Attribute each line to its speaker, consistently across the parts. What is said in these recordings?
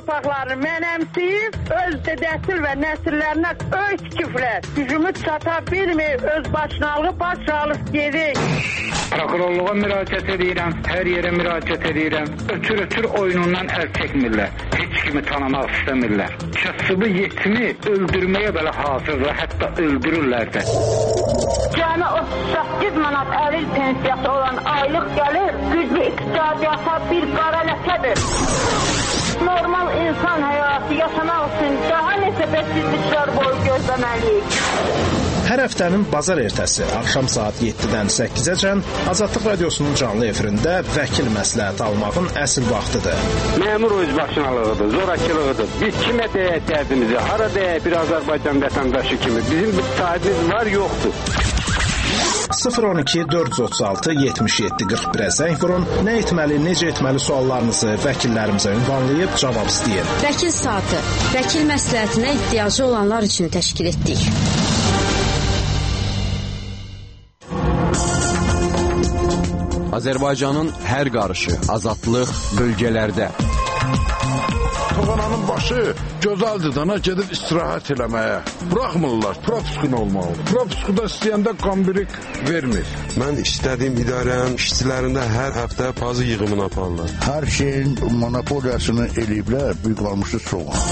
Speaker 1: torpaqlarını mənəmsəyib, öz dədəsil və nəsillərinə öy tikiblər. Gücümü çata bilmir, öz başınalığı baş alıb gedir.
Speaker 2: Prokurorluğa müraciət edirəm, hər yerə müraciət edirəm. Ötür oyunundan əl çəkmirlər. Heç kimi tanımaq istəmirlər. Kasıbı yetimi öldürməyə belə hazırlar, hətta öldürürlər də.
Speaker 1: Cəmi 38 manat əlil pensiyası olan aylıq gəlir, güclü iqtisadiyyata bir qara ləkədir. Normal insan həyatı yaşamaq üçün daha neçə bəsizliklər boyu gözləməliyik.
Speaker 3: Hər həftənin bazar ertəsi axşam saat 7-dən 8-əcən Azadlıq Radiosunun canlı efirində vəkil məsləhəti almağın əsl vaxtıdır.
Speaker 4: Məmur özbaşınalığıdır, zorakılığıdır. Biz kimə deyək dərdimizi, hara deyək bir Azərbaycan vətəndaşı kimi. Bizim bir sahibimiz var, yoxdur.
Speaker 3: 012 436 77 41-ə zəng vurun. Nə etməli, necə etməli suallarınızı vəkillərimizə ünvanlayıb cavab istəyin.
Speaker 5: Vəkil saatı, vəkil məsləhətinə ehtiyacı olanlar üçün təşkil etdik.
Speaker 6: Azərbaycanın hər qarışı, azadlıq bölgələrdə.
Speaker 7: Toğananın başı gözəldir dana gedib istirahət eləməyə. Buraxmırlar, propuskun olmalı. Propuskuda istəyəndə qambirik vermir.
Speaker 8: Mən istədiyim idarənin işçilərində hər həftə pazı yığımını aparırlar.
Speaker 9: Hər şeyin monopoliyasını eləyiblər, büyük qalmışı çox.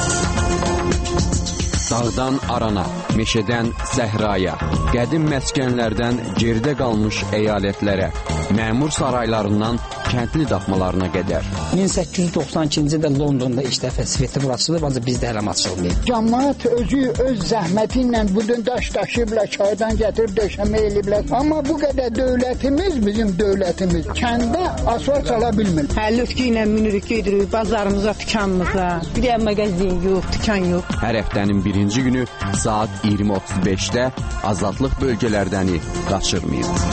Speaker 6: Dağdan arana, meşədən səhraya, qədim məskənlərdən geridə qalmış əyalətlərə, məmur saraylarından kəndli daxmalarına qədər.
Speaker 10: 1892-ci ildə Londonda ilk dəfə svetofor açılıb, ancaq bizdə hələm açılmayıb.
Speaker 11: Cəmaət özü öz zəhməti ilə budun daş daşıyıblar, çaydan gətirib döşəmə eləyiblər. Amma bu qədər dövlətimiz, bizim dövlətimiz kəndə asfalt çala bilmir.
Speaker 12: Həllütkü ilə minirik, gedirik bazarımıza, dükanımıza. Bir də mağazin yox, dükan yox.
Speaker 6: Hər həftənin birinci günü saat 20:35-də azadlıq bölgələrdəni qaçırmayın.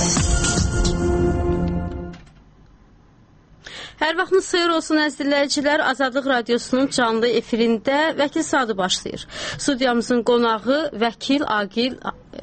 Speaker 13: Hər vaxtınız xeyir olsun əziz dinləyicilər. Azadlıq Radiosunun canlı efirində vəkil saatı başlayır. Studiyamızın qonağı vəkil Agil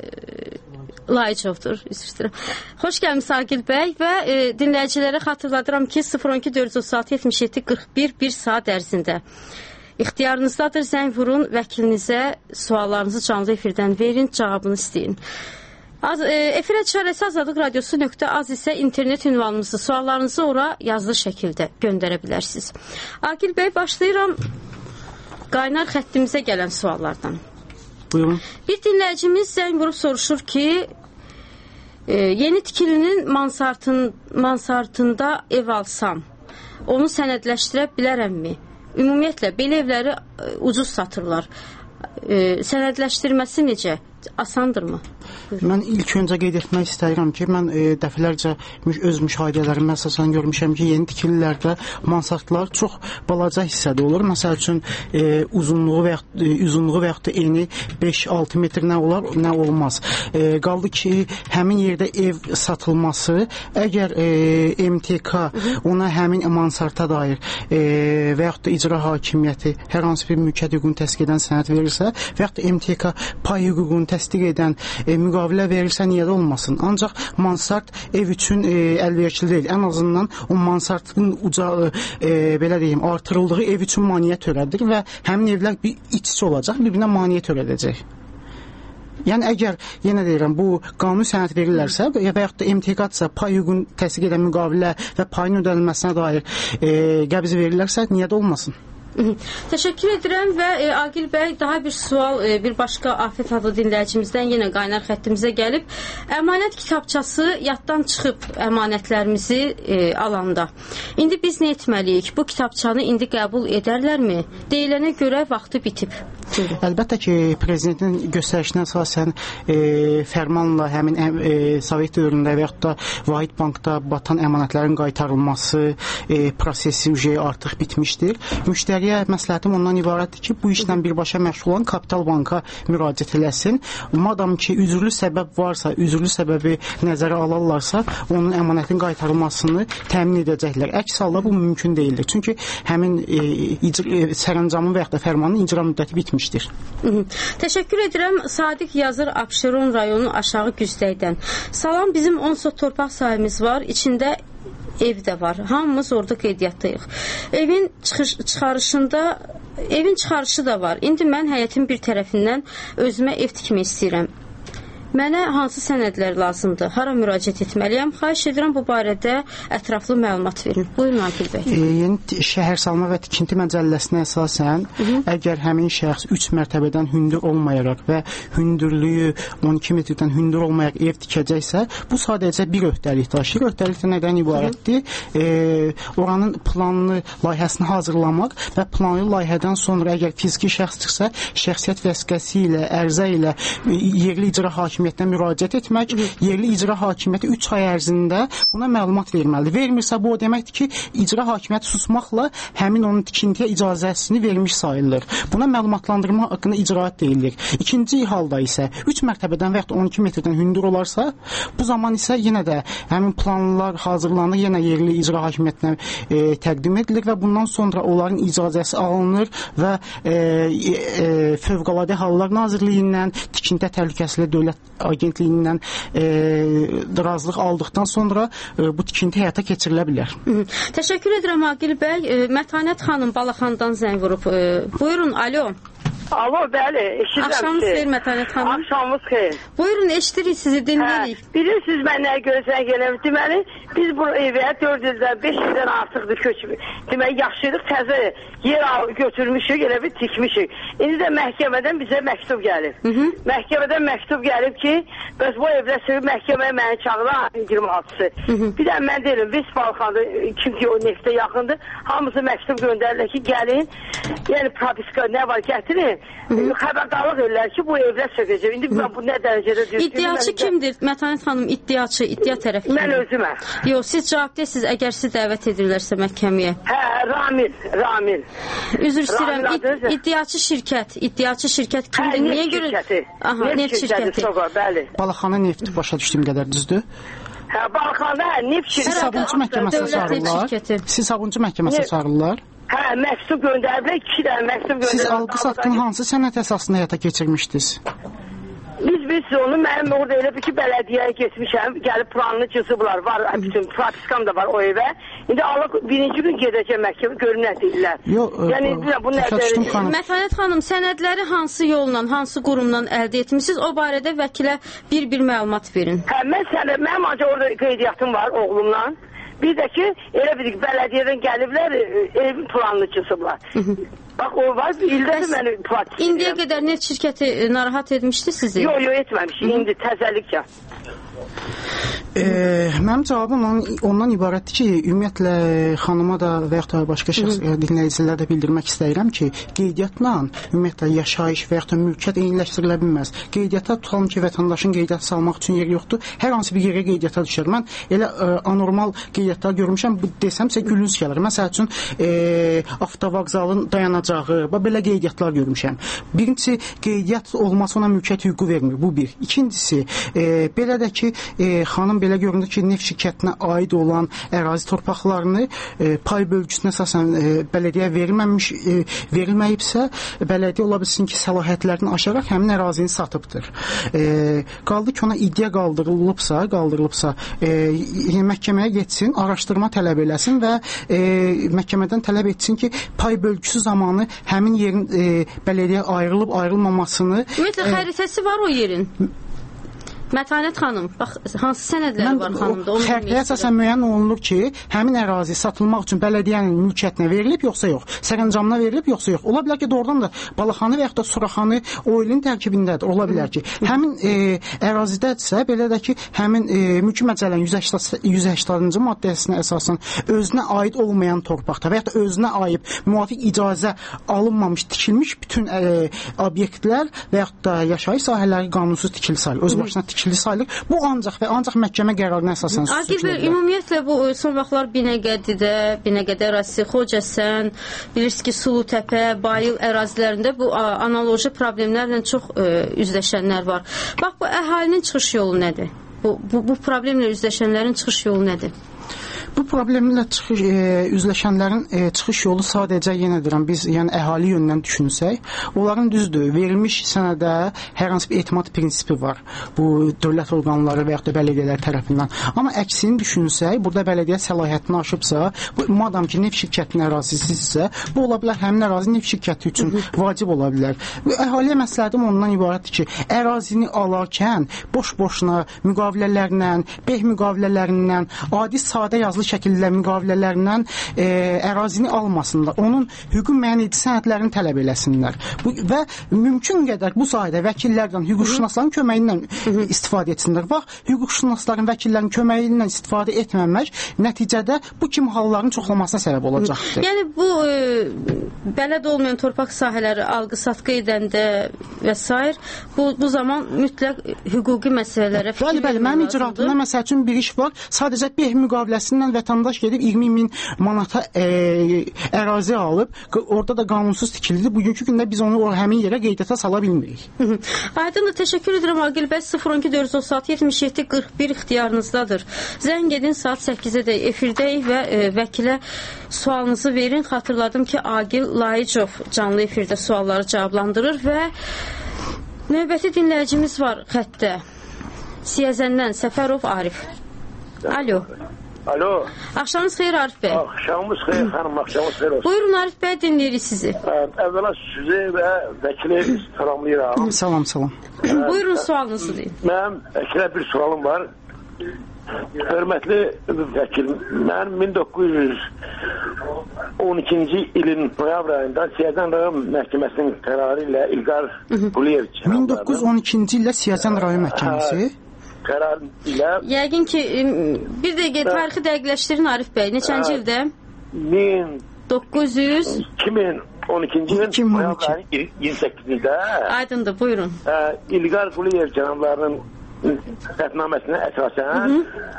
Speaker 13: Layıcovdur. Xoş gəlmisiniz Agil bəy və dinləyicilərə xatırladıram ki 012 436 77 41 1 saat ərzində ixtiyarınızdadır. Zəng vurun, vəkilinizə suallarınızı canlı efirdən verin, cavabını istəyin. Efirə çarəsi Azadlıq Radiosu.az isə internet ünvanımızı, suallarınızı ora yazılı şəkildə göndərə bilərsiniz. Agil bəy, başlayıram qaynar xəttimizə gələn suallardan.
Speaker 10: Buyurun.
Speaker 13: Bir dinləyicimiz zəng vurub soruşur ki, yeni tikilinin mansartında ev alsam, onu sənədləşdirə bilərəmmi? Ümumiyyətlə, belə evləri ucuz satırlar. Sənədləşdirməsi necə? Asandırmı?
Speaker 10: Mən ilk öncə qeyd etmək istəyirəm ki, mən dəfələrcə öz müşahidələrimə əsasən görmüşəm ki, yeni tikililərdə mansartlar çox balaca hissədə olur. Məsəl üçün uzunluğu və yaxud da eni 5-6 metr nə olar, nə olmaz. Qaldı ki, həmin yerdə ev satılması, əgər MTK ona həmin mansarta dair və yaxud da icra hakimiyyəti hər hansı bir mülkiyyət hüququnu təsdiq edən sənəd verirsə və yaxud da MTK pay hüququnu təsdiq edən müqavilə verirsə, niyə də olmasın? Ancaq mansart ev üçün əlverişli deyil. Ən azından o mansartın belə deyim, artırıldığı ev üçün maneə törədir və həmin evlər bir iç-içi olacaq, bir-birinə maneə törədəcək. Yəni, əgər, yenə deyirəm, bu qanun sənəd verirlərsə və yaxud da MTK-dırsa pay hüququnu təsdiq edən müqavilə və payın ödənilməsinə dair qəbz verirlərsə, niyə də olmasın?
Speaker 13: Təşəkkür edirəm və Agil bəy, daha bir sual bir başqa Afət adlı dinləyicimizdən yenə qaynar xəttimizə gəlib. Əmanət kitabçası yaddan çıxıb əmanətlərimizi alanda. İndi biz nə etməliyik? Bu kitabçanı indi qəbul edərlərmi? Deyilənə görə vaxtı bitib.
Speaker 10: Əlbəttə ki, prezidentin göstərişinə əsasən fərmanla həmin Sovet dövründə və yaxud da Vahid Bankda batan əmanətlərin qaytarılması prosesi artıq bitmişdir. Müştəriyə məsləhətim ondan ibarətdir ki, bu işlə birbaşa məşğul olan Kapital Banka müraciət eləsin. Madam ki, üzürlü səbəb varsa, üzürlü səbəbi nəzərə alarlarsa, onun əmanətin qaytarılmasını təmin edəcəklər. Əks halda bu mümkün deyildir. Çünki həmin sərəncamın və yaxud da fərmanın icra müddəti bitmişdir.
Speaker 13: Təşəkkür edirəm. Sadiq yazır Abşeron rayonu Aşağı Güzdəydən. Salam, bizim 10 sot torpaq sahimiz var. İçində ev də var. Hamımız orada qeydiyyatdayıq. Evin çıxarışı da var. İndi mən həyətin bir tərəfindən özümə ev tikmək istəyirəm. Mənə hansı sənədlər lazımdır? Hara müraciət etməliyəm? Xahiş edirəm bu barədə ətraflı məlumat verin. Buyurun Aqil bəy.
Speaker 10: Yeni şəhərsalma və tikinti məcəlləsinə əsasən, əgər həmin şəxs 3 mərtəbədən hündür olmayaraq və hündürlüyü 12 metrdən hündür olmayaraq ev tikəcəksə, bu sadəcə bir öhdəlik daşıyır. Öhdəlik də nədən ibarətdir? Oranın planını, layihəsini hazırlamaq və planlı layihədən sonra əgər fiziki şəxsdirsə, şəxsiyyət vəsiqəsi ilə, ərizə ilə yerli icra hakimiyyətinə müraciət etmək, yerli icra hakimiyyəti 3 ay ərzində buna məlumat verməlidir. Vermirsə, bu o deməkdir ki, icra hakimiyyəti susmaqla həmin onun tikintiyə icazəsini vermiş sayılır. Buna məlumatlandırma haqqında icraat deyilir. İkinci halda isə 3 mərtəbədən və ya 12 metrdən hündür olarsa, bu zaman isə yenə də həmin planlar hazırlanır, yenə yerli icra hakimiyyətinə təqdim edilir və bundan sonra onların icazəsi alınır və Fövqəladə Hallar Nazirliyindən, Tikinti Təhlükəsizlik Dövlət Agentliyindən razılıq aldıqdan sonra bu tikinti həyata keçirilə bilər.
Speaker 13: Təşəkkür edirəm Aqil bəy. Mətanət xanım Balaxandan zəng vurub. Buyurun, alo.
Speaker 14: Alo, bəli, eşidirəm.
Speaker 13: Axşamınız xeyir Mətanət xanım.
Speaker 14: Axşamınız xeyir.
Speaker 13: Buyurun, eşidirik sizi, dinləyirik.
Speaker 14: Bilirsiniz, mən nəyə görə zəng gələm? Deməli, biz bu evə 4 ildən, 5 ildən artıqdır köçmüş. Deməli, yaşayırıq, təzə yer götürmüşük, elə bir tikmişik. İndi də məhkəmədən bizə məktub gəlir. Məhkəmədən məktub gəlib ki, bəs bu evlə sürüb məhkəməyə məni çağıran 26-sı. Bir də mən deyirəm, biz Balxanda, kim ki o neftə yaxındır, hamısı məktub göndərirlər ki, gəlin, yəni propiska nə var gətirin. Xəbərdarlıq edirlər ki, bu evlər sökəcək. İndi mən bu nə dərəcədə düzdür?
Speaker 13: İddiaçı kimdir? Mətanət xanım, iddiaçı, iddia tərəfi kimdir?
Speaker 14: Mən özümə.
Speaker 13: Yox, siz cavab deyəsiniz, əgər siz dəvət edirlərsə məhkəməyə.
Speaker 14: Hə, Ramil.
Speaker 13: Üzr istəyirəm, iddiaçı şirkət kimdir? Niyə görə? Aha, neft şirkəti.
Speaker 14: Bəli.
Speaker 10: Balaxana nefti başa düşdüyüm qədər düzdür?
Speaker 14: Hə, Balaxana neft şirkəti.
Speaker 10: Siz Sabunçu məhkəməsinə çağırırlar. Siz Sabunçu məhkəməsinə çağırırlar.
Speaker 14: Hə, məktub göndəriblər, 2 dənə məktub göndəriblər.
Speaker 10: Siz alqı-satqın hansı sənəd əsasında həyata keçirmişdiniz?
Speaker 14: Biz onu, mənim orada elə bir ki, bələdiyyəyə geçmişəm, gəlib planını cızıblar, var, bütün propiskam da var o evə. İndi alıq birinci gün gedəcək məhkəmə, görün nə deyirlər. Yəni, bu nədir?
Speaker 13: Mətanət xanım, sənədləri hansı yolla, hansı qurumdan əldə etmişsiniz, o barədə vəkilə bir məlumat verin.
Speaker 14: Hə, mənim ancaq orada qeydiyyatım var oğlumla. Bir də ki, elə bir bələdiyyədən gəliblər, evin planını cızıblar. Bax, o var, ildə məni pratik.
Speaker 13: İndiyə qədər neft şirkəti narahat etmişdi sizi?
Speaker 14: Yox, etməmiş. İndi təzəliklə.
Speaker 10: Mənim cavabım ondan ibarətdir ki, ümumiyyətlə xanıma da və yaxud da başqa şəxs dinləyicilərə də bildirmək istəyirəm ki, qeydiyyatla ümumiyyətlə yaşayış və yaxud da mülkiyyət eyniləşdirilə bilməz. Qeydiyyata tutalım ki, vətəndaşın qeydiyyat salmaq üçün yer yoxdur. Hər hansı bir yerə qeydiyyata düşər. Mən elə anormal qeydiyyatlar görmüşəm, desəmsə gülünüz gəlir. Məsəl üçün avtovağzalın dayanacağı, belə qeydiyyatlar görmüşəm. Birincisi, qeydiyyat olması ona mülkiyyət hüququ vermir. Bu bir. İkincisi, belə də ki, xanım belə göründü ki, neft şirkətinə aid olan ərazi torpaqlarını pay bölgüsünə əsasən bələdiyyəyə verilməyibsə, bələdiyyə ola bilsin ki, səlahiyyətlərini aşaraq həmin ərazini satıbdır. Qaldı ki, ona iddia qaldırılıbsa, məhkəməyə getsin, araşdırma tələb eləsin və məhkəmədən tələb etsin ki, pay bölgüsü zamanı həmin yerin bələdiyyə ayrılıb, ayrılmamasını...
Speaker 13: Ümumiyyətlə, xəritəsi var o yerin. Mətanət xanım, bax, hansı sənədlər var xanımda?
Speaker 10: Xəritəyə əsasən müəyyən olunur ki, həmin ərazi satılmaq üçün bələdiyyənin mülkiyyətinə verilib, yoxsa yox? Sərəncamına verilib, yoxsa yox? Ola bilər ki, doğrudan da Balaxanı və yaxud da Suraxanı o ilin tərkibindədir. Ola bilər ki, həmin ərazidədirsə, belə də ki, həmin mülki məcəllənin 180-ci maddəsinə əsasən özünə aid olmayan torpaqda və yaxud da özünə aid müvafiq icazə alınmamış, tikilmiş bütün obyektlər və yaxud da yaşayış sahələri qanunsuz tikili sayılır. Öz başına tikili sayılır. Bu ancaq məhkəmə qərarına əsasən
Speaker 13: sökülə bilər. Ümumiyyətlə bu son vaxtlar Binəqədi ərazisi, Xocasən, bilirsiniz ki, Sulutəpə, Bayıl ərazilərində bu analoji problemlərlə çox üzləşənlər var. Bax, bu əhalinin çıxış yolu nədir? Bu problemlə üzləşənlərin çıxış yolu nədir?
Speaker 10: Bu problemlə üzləşənlərin çıxış yolu sadəcə yenə deyirəm, biz yəni əhali yönündən düşünsək, onların düzdür, verilmiş sənədə hər hansı bir etimad prinsipi var. Bu dövlət orqanları və ya da bələdiyyələr tərəfindən. Amma əksini düşünsək, burada bələdiyyə səlahiyyətini aşıbsa, bu madam ki, neft şirkətinin ərazisidirsə, bu ola bilər həmin ərazi neft şirkəti üçün vacib ola bilər. Əhaliyə məsləhətim ondan ibarətdir ki, ərazini alarkən boş-boşuna müqavilələrlə, beh müqavilələrindən, adi sadə yazılı şəkildə müqavilələrindən ərazini almasınlar. Onun hüquq müəyyən edici sənədlərini tələb eləsinlər. Və mümkün qədər bu sahədə vəkillərdən, hüquqşünasların köməyi ilə istifadə etsinlər. Bax, hüquqşünasların, vəkillərin köməyi ilə istifadə etməmək nəticədə bu kimi halların çoxlamasına səbəb olacaqdır.
Speaker 13: Yəni bu bələd olmayan torpaq sahələri alqı-satqı edəndə və s. bu zaman mütləq hüquqi məsələlərə fikir vermək lazımdır.
Speaker 10: Mənim icraatımda məsəl üçün bir iş var. Sadəcə beh müqaviləsindən vətəndaş gedib 20.000 manata ərazi alıb, orada da qanunsuz tikilidir. Bugünkü gündə biz onu həmin yerə qeydiyyata sala bilmirik.
Speaker 13: Aydındır, təşəkkür edirəm Aqil bəy. 012-436-77-41 ixtiyarınızdadır. Zəng edin, saat 8-də efirdəyik və vəkilə sualınızı verin. Xatırladım ki, Aqil Layıcov canlı efirdə sualları cavablandırır və növbəti dinləyicimiz var xəttdə. Siyəzəndən Səfərov Arif. Alo.
Speaker 15: Alo.
Speaker 13: Axşamınız xeyir Arif bəy.
Speaker 15: Axşamınız xeyir xanım, axşamınız xeyir olsun.
Speaker 13: Buyurun Arif bəy, dinləyirik sizi.
Speaker 15: Əvvəla sizi və vəkili salamlayıram.
Speaker 10: Salam.
Speaker 13: Buyurun sualınızı deyin.
Speaker 15: Mənim vəkilə bir sualım var. Hörmətli vəkil, mən 1912-ci ilin noyabr ayında Siyəzən rayon məhkəməsinin qərarı ilə İlqar Quliyev
Speaker 10: 1912-ci ildə Siyəzən rayon məhkəməsi
Speaker 15: qərar ilə
Speaker 13: yəqin ki, bir dəqiqə tarixi dəqiqləşdirin Arif bəy. Neçənci ildə?
Speaker 15: 2012-ci ilin noyabr ayının 28-də.
Speaker 13: Aydındır, buyurun.
Speaker 15: İlqar Quliyev cənablarının qətnaməsinə əsasən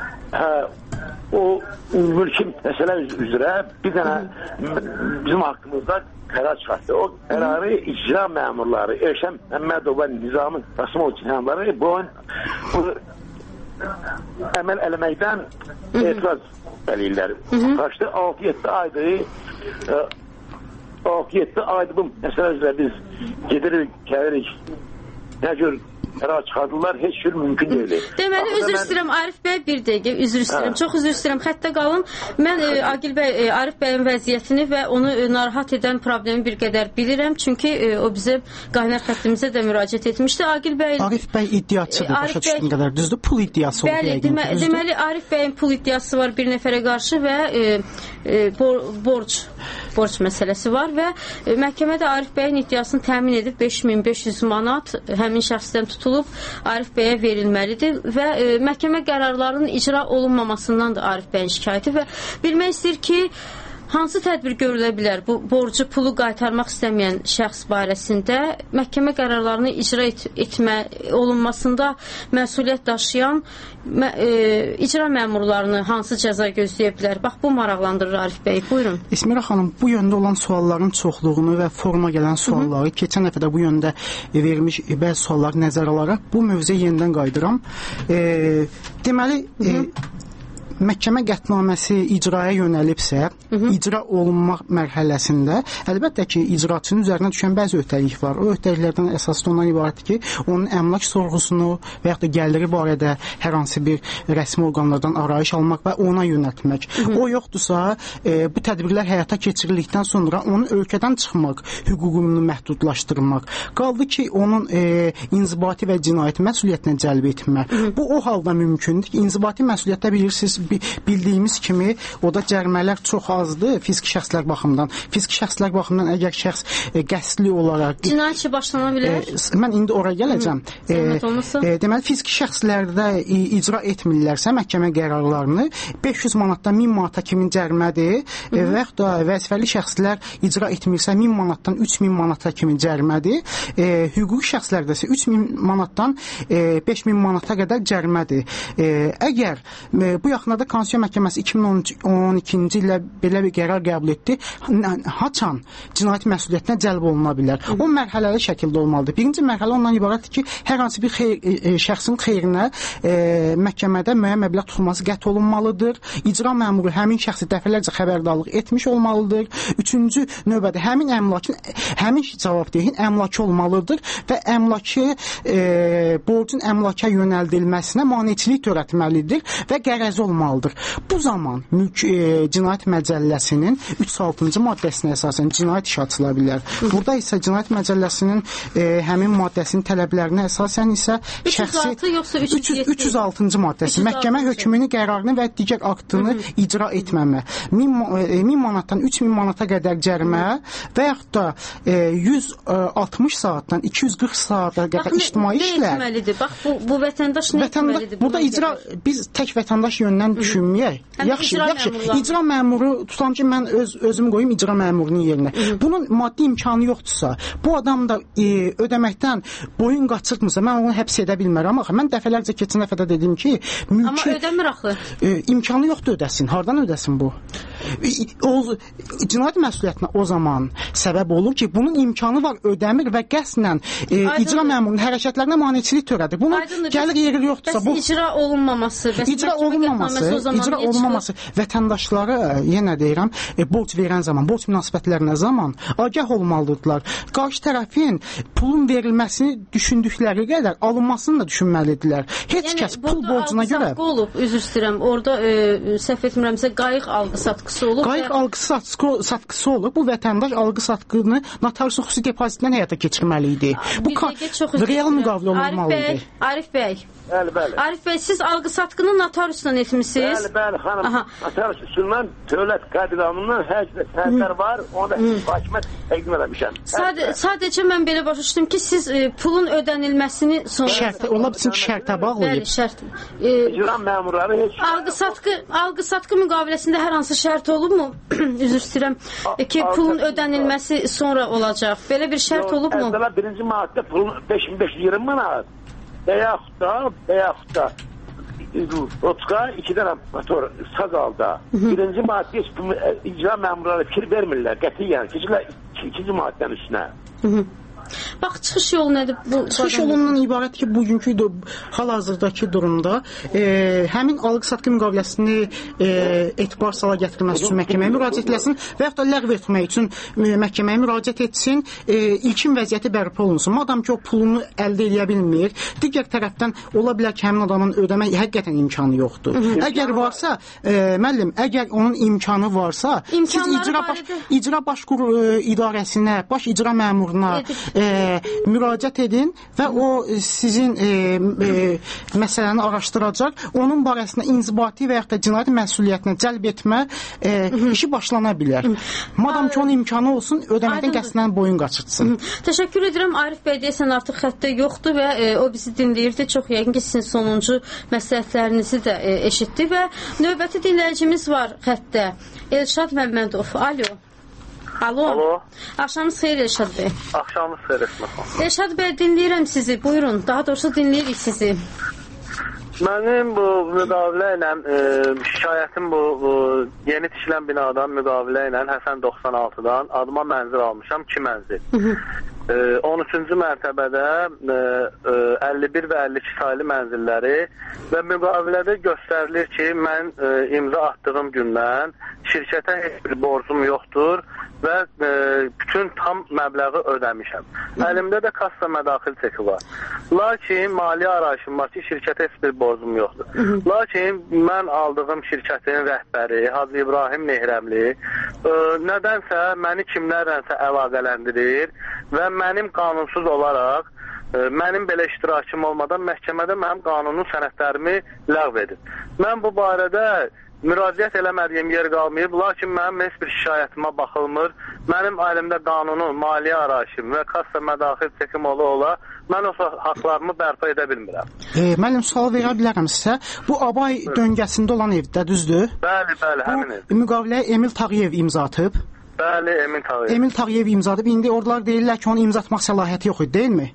Speaker 15: o mülki məsələ üzrə bir dənə bizim haqqımızda qərar çıxartdı. O qərarı icra məmurları Elşən Məmmədov və Nizami Qasımov cinayətləri bu əməl eləməkdən etiraz eləyirlər. Qaçdı 6-7 aydır. 6-7 aydır bu məsələ üzrə biz gedirik, gəlirik. Nə gör qərar çıxardılar, heç bir mümkün deyil.
Speaker 13: Deməli, üzr istəyirəm Arif bəy, bir dəqiqə, üzr istəyirəm, çox üzr istəyirəm, xəttə qalın. Mən Aqil bəy, Arif bəyin vəziyyətini və onu narahat edən problemi bir qədər bilirəm, çünki o bizə qaynar xəttimizə də müraciət etmişdi. Aqil bəy...
Speaker 10: Arif bəy iddiaçıdır, başa düşdüyüm qədər, düzdür, pul iddiası oldu.
Speaker 13: Bəli, deməli, Arif bəyin pul iddiası var bir nəfərə qarşı və borc məsələsi var və məhkəmədə Arif bəyin iddiasını təmin edib 5500 manat həmin şəxsdən tutulub Arif bəyə verilməlidir və məhkəmə qərarlarının icra olunmamasından da Arif bəyin şikayəti və bilmək istəyir ki, hansı tədbir görülə bilər bu borcu pulu qaytarmaq istəməyən şəxs barəsində məhkəmə qərarlarını icra etmə olunmasında məsuliyyət daşıyan icra məmurlarını hansı cəza gözləyə bilər? Bax, bu maraqlandırır Arif bəy. Buyurun.
Speaker 10: İsmira xanım, bu yöndə olan sualların çoxluğunu və forma gələn sualları, keçən dəfə də bu yöndə verilmiş bəzi sualları nəzərə alaraq bu mövzuya yenidən qayıdıram. Deməli, məhkəmə qətnaməsi icraya yönəlibsə, icra olunmaq mərhələsində əlbəttə ki, icraçının üzərinə düşən bəzi öhdəlik var. O öhdəliklərdən əsaslı ondan ibarətdir ki, onun əmlak sorğusunu və yaxud da gəliri barədə hər hansı bir rəsmi orqanlardan arayış almaq və ona yönəltmək. O yoxdursa, bu tədbirlər həyata keçirildikdən sonra onun ölkədən çıxmaq hüququnu məhdudlaşdırmaq. Qaldı ki, onun inzibati və cinayət məsuliyyətinə cəlb etmək. Bu o halda mümkündür ki, inzibati məsuliyyətdə bilirsiniz, bildiyimiz kimi o da cərimələr çox azdır fiziki şəxslər baxımından. Fiziki şəxslər baxımından əgər şəxs qəsdli olaraq...
Speaker 13: Cinayət işi başlana bilər?
Speaker 10: Mən indi oraya gələcəm. Deməli, fiziki şəxslərdə icra etmirlərsə məhkəmə qərarlarını 500 manatdan 1000 manata kimi cərimədir və yaxud da vəzifəli şəxslər icra etmirsə 1000 manatdan 3000 manata kimi cərimədir. Hüquqi şəxslərdə isə 3000 manatdan 5000 manata qədər cərimədir. Əgər bu yaxınlarda Azərbaycanda Konstitusiya Məhkəməsi 2012-ci ildə belə bir qərar qəbul etdi. Haçan cinayət məsuliyyətinə cəlb oluna bilər. O mərhələli şəkildə olmalıdır. Birinci mərhələ ondan ibarətdir ki, hər hansı bir şəxsin xeyrinə məhkəmədə müəyyən məbləğ tutulması qət olunmalıdır. İcra məmuru həmin şəxsi dəfələrcə xəbərdarlıq etmiş olmalıdır. Üçüncü növbədə həmin cavabdehin əmlakı olmalıdır və borcun əmlaka yönəldilməsinə maneçilik törətməlidir və qərəzi olmalıdır. Bu zaman Cinayət Məcəlləsinin 306-cı maddəsinə əsasən cinayət işi açıla bilər. Burada isə Cinayət Məcəlləsinin həmin maddəsinin tələblərinə əsasən isə şəxsi 306-cı maddəsi məhkəmə hökmünü, qərarını və digər aktını icra etməmə. 1000 manatdan 3000 manata qədər cərimə və yaxud da 160 saatdan 240 saata qədər ictimai işlər.
Speaker 13: Bax, bu vətəndaş nə etməlidir?
Speaker 10: Burada icra, biz tək vətəndaş yönündən düşünməyək. Yaxşı. İcra məmuru, tutam ki, mən özümü qoyum icra məmurunun yerinə. Bunun maddi imkanı yoxdursa, bu adam da ödəməkdən boyun qaçırtmırsa, mən onu həbs edə bilmərəm. Mən dəfələrcə keçən dəfədə dedim ki,
Speaker 13: amma ödəmir axı.
Speaker 10: İmkanı yoxdur ödəsin. Hardan ödəsin bu? Cinayət məsuliyyətinə o zaman səbəb olur ki, bunun imkanı var, ödəmir və qəsdən icra məmurunun hərəkətlərinə maneçilik törədir. Bunun gəlir yeri yoxdursa, bu
Speaker 13: icra olunmaması
Speaker 10: vətəndaşları, yenə deyirəm, borc verən zaman, borc münasibətlərinə zaman agah olmalıdırlar. Qarşı tərəfin pulun verilməsini düşündükləri qədər alınmasını da düşünməlidirlər. Heç kəs pul borcuna görə
Speaker 13: olub, üzr istəyirəm, orada səhv etmirəmsə qayıq alqı-satqısı olub.
Speaker 10: Qayıq alqı-satqısı olub. Bu vətəndaş alqı-satqını notariusun xüsusi depozitindən həyata keçirməli idi. Bu real müqavilə olmalı idi.
Speaker 13: Arif bəy.
Speaker 15: Bəli.
Speaker 13: Arif bəy, siz alqı-satqını notariusdan etmisiniz?
Speaker 15: Bəli, xanım. Notarius üsulundan dövlət qanunundan hərclər var, onu da hakimiyyət təqdim eləmişəm.
Speaker 13: Sadəcə mən belə başa düşdüm ki, siz pulun ödənilməsini
Speaker 10: şərt, ola bilsin ki, şərtə bağlayıb.
Speaker 13: Bəli, şərt.
Speaker 15: İcra məmurları heç
Speaker 13: alqı-satqı müqaviləsində hər hansı şərt olubmu? Üzr istəyirəm ki, pulun ödənilməsi sonra olacaq. Belə bir şərt olubmu?
Speaker 15: Əvvəla birinci maddə pulun 5520 manat. Və yaxud da Otqa 2 dənə motor saz aldı. Birinci maddə icra məmurları fikir vermirlər. Qətiyyən keçirlər ikinci maddənin üstünə.
Speaker 13: Bax, çıxış yolu nədir?
Speaker 10: Çıxış yolundan ibarət ki, bugünkü hal-hazırdakı durumda həmin alqı-satqı müqaviləsini etibar sala gətirilməsi üçün məhkəməyə müraciət etsin və yaxud da ləğv etmək üçün məhkəməyə müraciət etsin, ilkin vəziyyəti bərpa olunsun. Madam ki, o pulunu əldə edə bilmir, digər tərəfdən ola bilər ki, həmin adamın ödəmək həqiqətən imkanı yoxdur. Əgər varsa, müəllim, əgər onun imkanı varsa, siz icra başqur idarəsinə, baş icra məmuruna müraciət edin və o sizin məsələni araşdıracaq, onun barəsində inzibati və yaxud da cinayət məsuliyyətinə cəlb etmə işi başlana bilər. Madam ki, onun imkanı olsun, ödəməkdən qəsdən boyun qaçırtsın.
Speaker 13: Təşəkkür edirəm. Arif bəy deyəsən artıq xəttə yoxdur və o bizi dinləyirdi. Çox yəqin ki, sizin sonuncu məsləhətlərinizi də eşitdi və növbəti dinləyicimiz var xəttdə. Elşad Məmmədov. Alo. Axşamınız xeyir Elşad bəy.
Speaker 16: Axşamınız xeyir Esma.
Speaker 13: Elşad bəy, dinləyirəm sizi. Buyurun. Daha doğrusu dinləyirik sizi.
Speaker 16: Mənim bu müqavilə ilə şikayətim bu yeni tikilən binadan müqavilə ilə Həsən 96-dan adıma mənzil almışam, 2 mənzil. 13-cü mərtəbədə 51 və 52 saylı mənzilləri və müqavilədə göstərilir ki, mən imza atdığım gündən şirkətə heç bir borcum yoxdur və bütün tam məbləği ödəmişəm. Əlimdə də kassa mədaxil çeki var. Lakin maliyyə arayışım var ki, şirkətə heç bir borcum yoxdur. Lakin mən aldığım şirkətin rəhbəri Hacı İbrahim Nehrəmli nədənsə məni kimlərrənsə əlaqələndirir və mənim qanunsuz olaraq mənim belə iştirakım olmadan məhkəmədə mənim qanunun sənədlərimi ləğv edib. Mən bu barədə müraciət eləmədiyim yer qalmayıb, lakin mənim heç bir şikayətimə baxılmır. Mənim əlimdə qanunu, maliyyə arayışım və kassa mədaxil çekim ola, mən o haqlarımı bərpa edə bilmirəm.
Speaker 10: Müəllim, sual verə bilərəm sizə. Bu Abay döngəsində olan evdə, düzdür?
Speaker 16: Bəli, həmin ev.
Speaker 10: Bu müqaviləyə Emil Tağıyev imza atıb.
Speaker 16: Bəli, Emil Tağıyev.
Speaker 10: Emil Tağıyev imza atıb. İndi oradalar deyirlər ki, onu imza atmaq səlahiyyəti yox idi, deyilmi?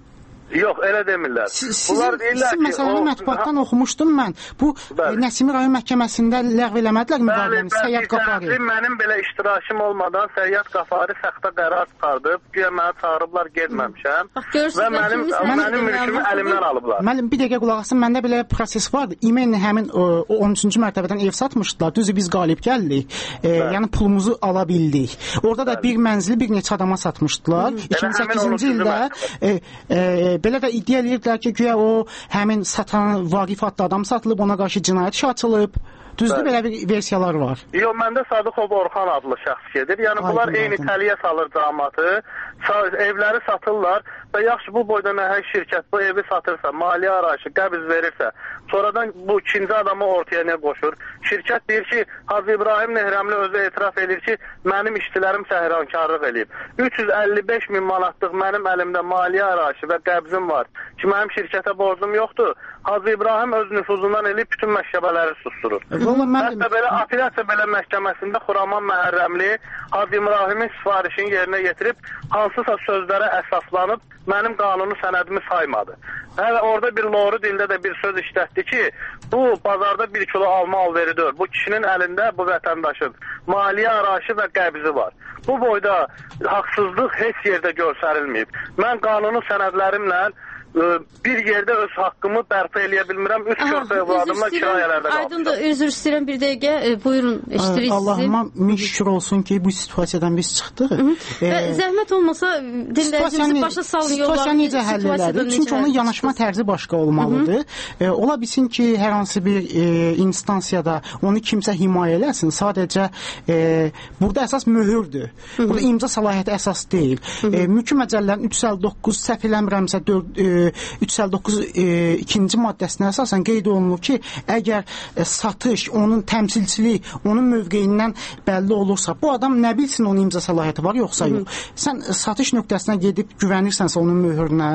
Speaker 16: Yox, elə demirlər. Bunlar deyirlər ki,
Speaker 10: məsələni mətbuatdan oxumuşdum mən. Bu Nəsimi rayon məhkəməsində ləğv eləmədilər müqaviləni, Səyyad Qafari.
Speaker 16: Mənim belə iştirakım olmadan Səyyad Qafari səxtə qərar çıxardıb, güya məni çağırıblar, getməmişəm və mənim mülkümü əlimdən alıblar.
Speaker 10: Müəllim, bir dəqiqə qulaq asın, məndə belə proses vardı. İmenlə həmin 13-cü mərtəbədən ev satmışdılar. Düzdür, biz qalib gəldik. Yəni pulumuzu ala bildik. Orada da bir mənzili bir neçə adama satmışdılar. 2008-ci ildə belə də iddia edirdilər ki, güya o həmin satan Vaqif adlı adam satılıb, ona qarşı cinayət işi açılıb. Düzdür, belə bir versiyalar var.
Speaker 16: Yox, məndə Sadıqov Orxan adlı şəxs gedir. Yəni bunlar eyni təliyə salır cəmaatı, evləri satırlar və yaxşı bu boyda nəhəng şirkət bu evi satırsa, maliyyə arayışı qəbz verirsə, sonradan bu ikinci adamı ortaya nə qoşur? Şirkət deyir ki, Hacı İbrahim Nehrəmli özü etiraf edir ki, mənim işçilərim səhrankarlıq eləyib. 355 min manatlıq mənim əlimdə maliyyə arayışı və qəbzim var ki, mənim şirkətə borcum yoxdur. Hacı İbrahim öz nüfuzundan eləyib bütün məhkəmələri susturur. Hətta belə apellyasiya belə məhkəməsində Xuraman Məhərrəmli Hacı İbrahimin sifarişini yerinə yetirib hansısa sözlərə əsaslanıb mənim qanuni sənədimi saymadı. Hələ orada bir loru dildə də bir söz işlətdi ki, bu bazarda 1 kilo alma alveridir. Bu kişinin əlində bu vətəndaşın maliyyə arayışı və qəbzi var. Bu boyda haqsızlıq heç yerdə göstərilməyib. Mən qanuni sənədlərimlə bir yerdə öz haqqımı bərpa eləyə bilmirəm. 3 körpə evladımla kirayələrdə qalmışam.
Speaker 13: Aydındır, üzr istəyirəm, bir dəqiqə buyurun, eşitirik sizi.
Speaker 10: Allahıma min şükür olsun ki, bu situasiyadan biz çıxdıq.
Speaker 13: Zəhmət olmasa dinləyicimizi başa salın yolları.
Speaker 10: Situasiya necə həll elədik? Çünki onun yanaşma tərzi başqa olmalıdır. Ola bilsin ki, hər hansı bir instansiyada onu kimsə himayə eləsin. Sadəcə burada əsas möhürdür. Burada imza səlahiyyəti əsas deyil. Mülki məcəllərin 359 səhv eləmirəmsə 359 ikinci maddəsinə əsasən qeyd olunur ki, əgər satış, onun təmsilçiliyi, onun mövqeyindən bəlli olursa, bu adam nə bilsin onun imza səlahiyyəti var, yoxsa yox. Sən satış nöqtəsinə gedib güvənirsənsə onun möhürünə,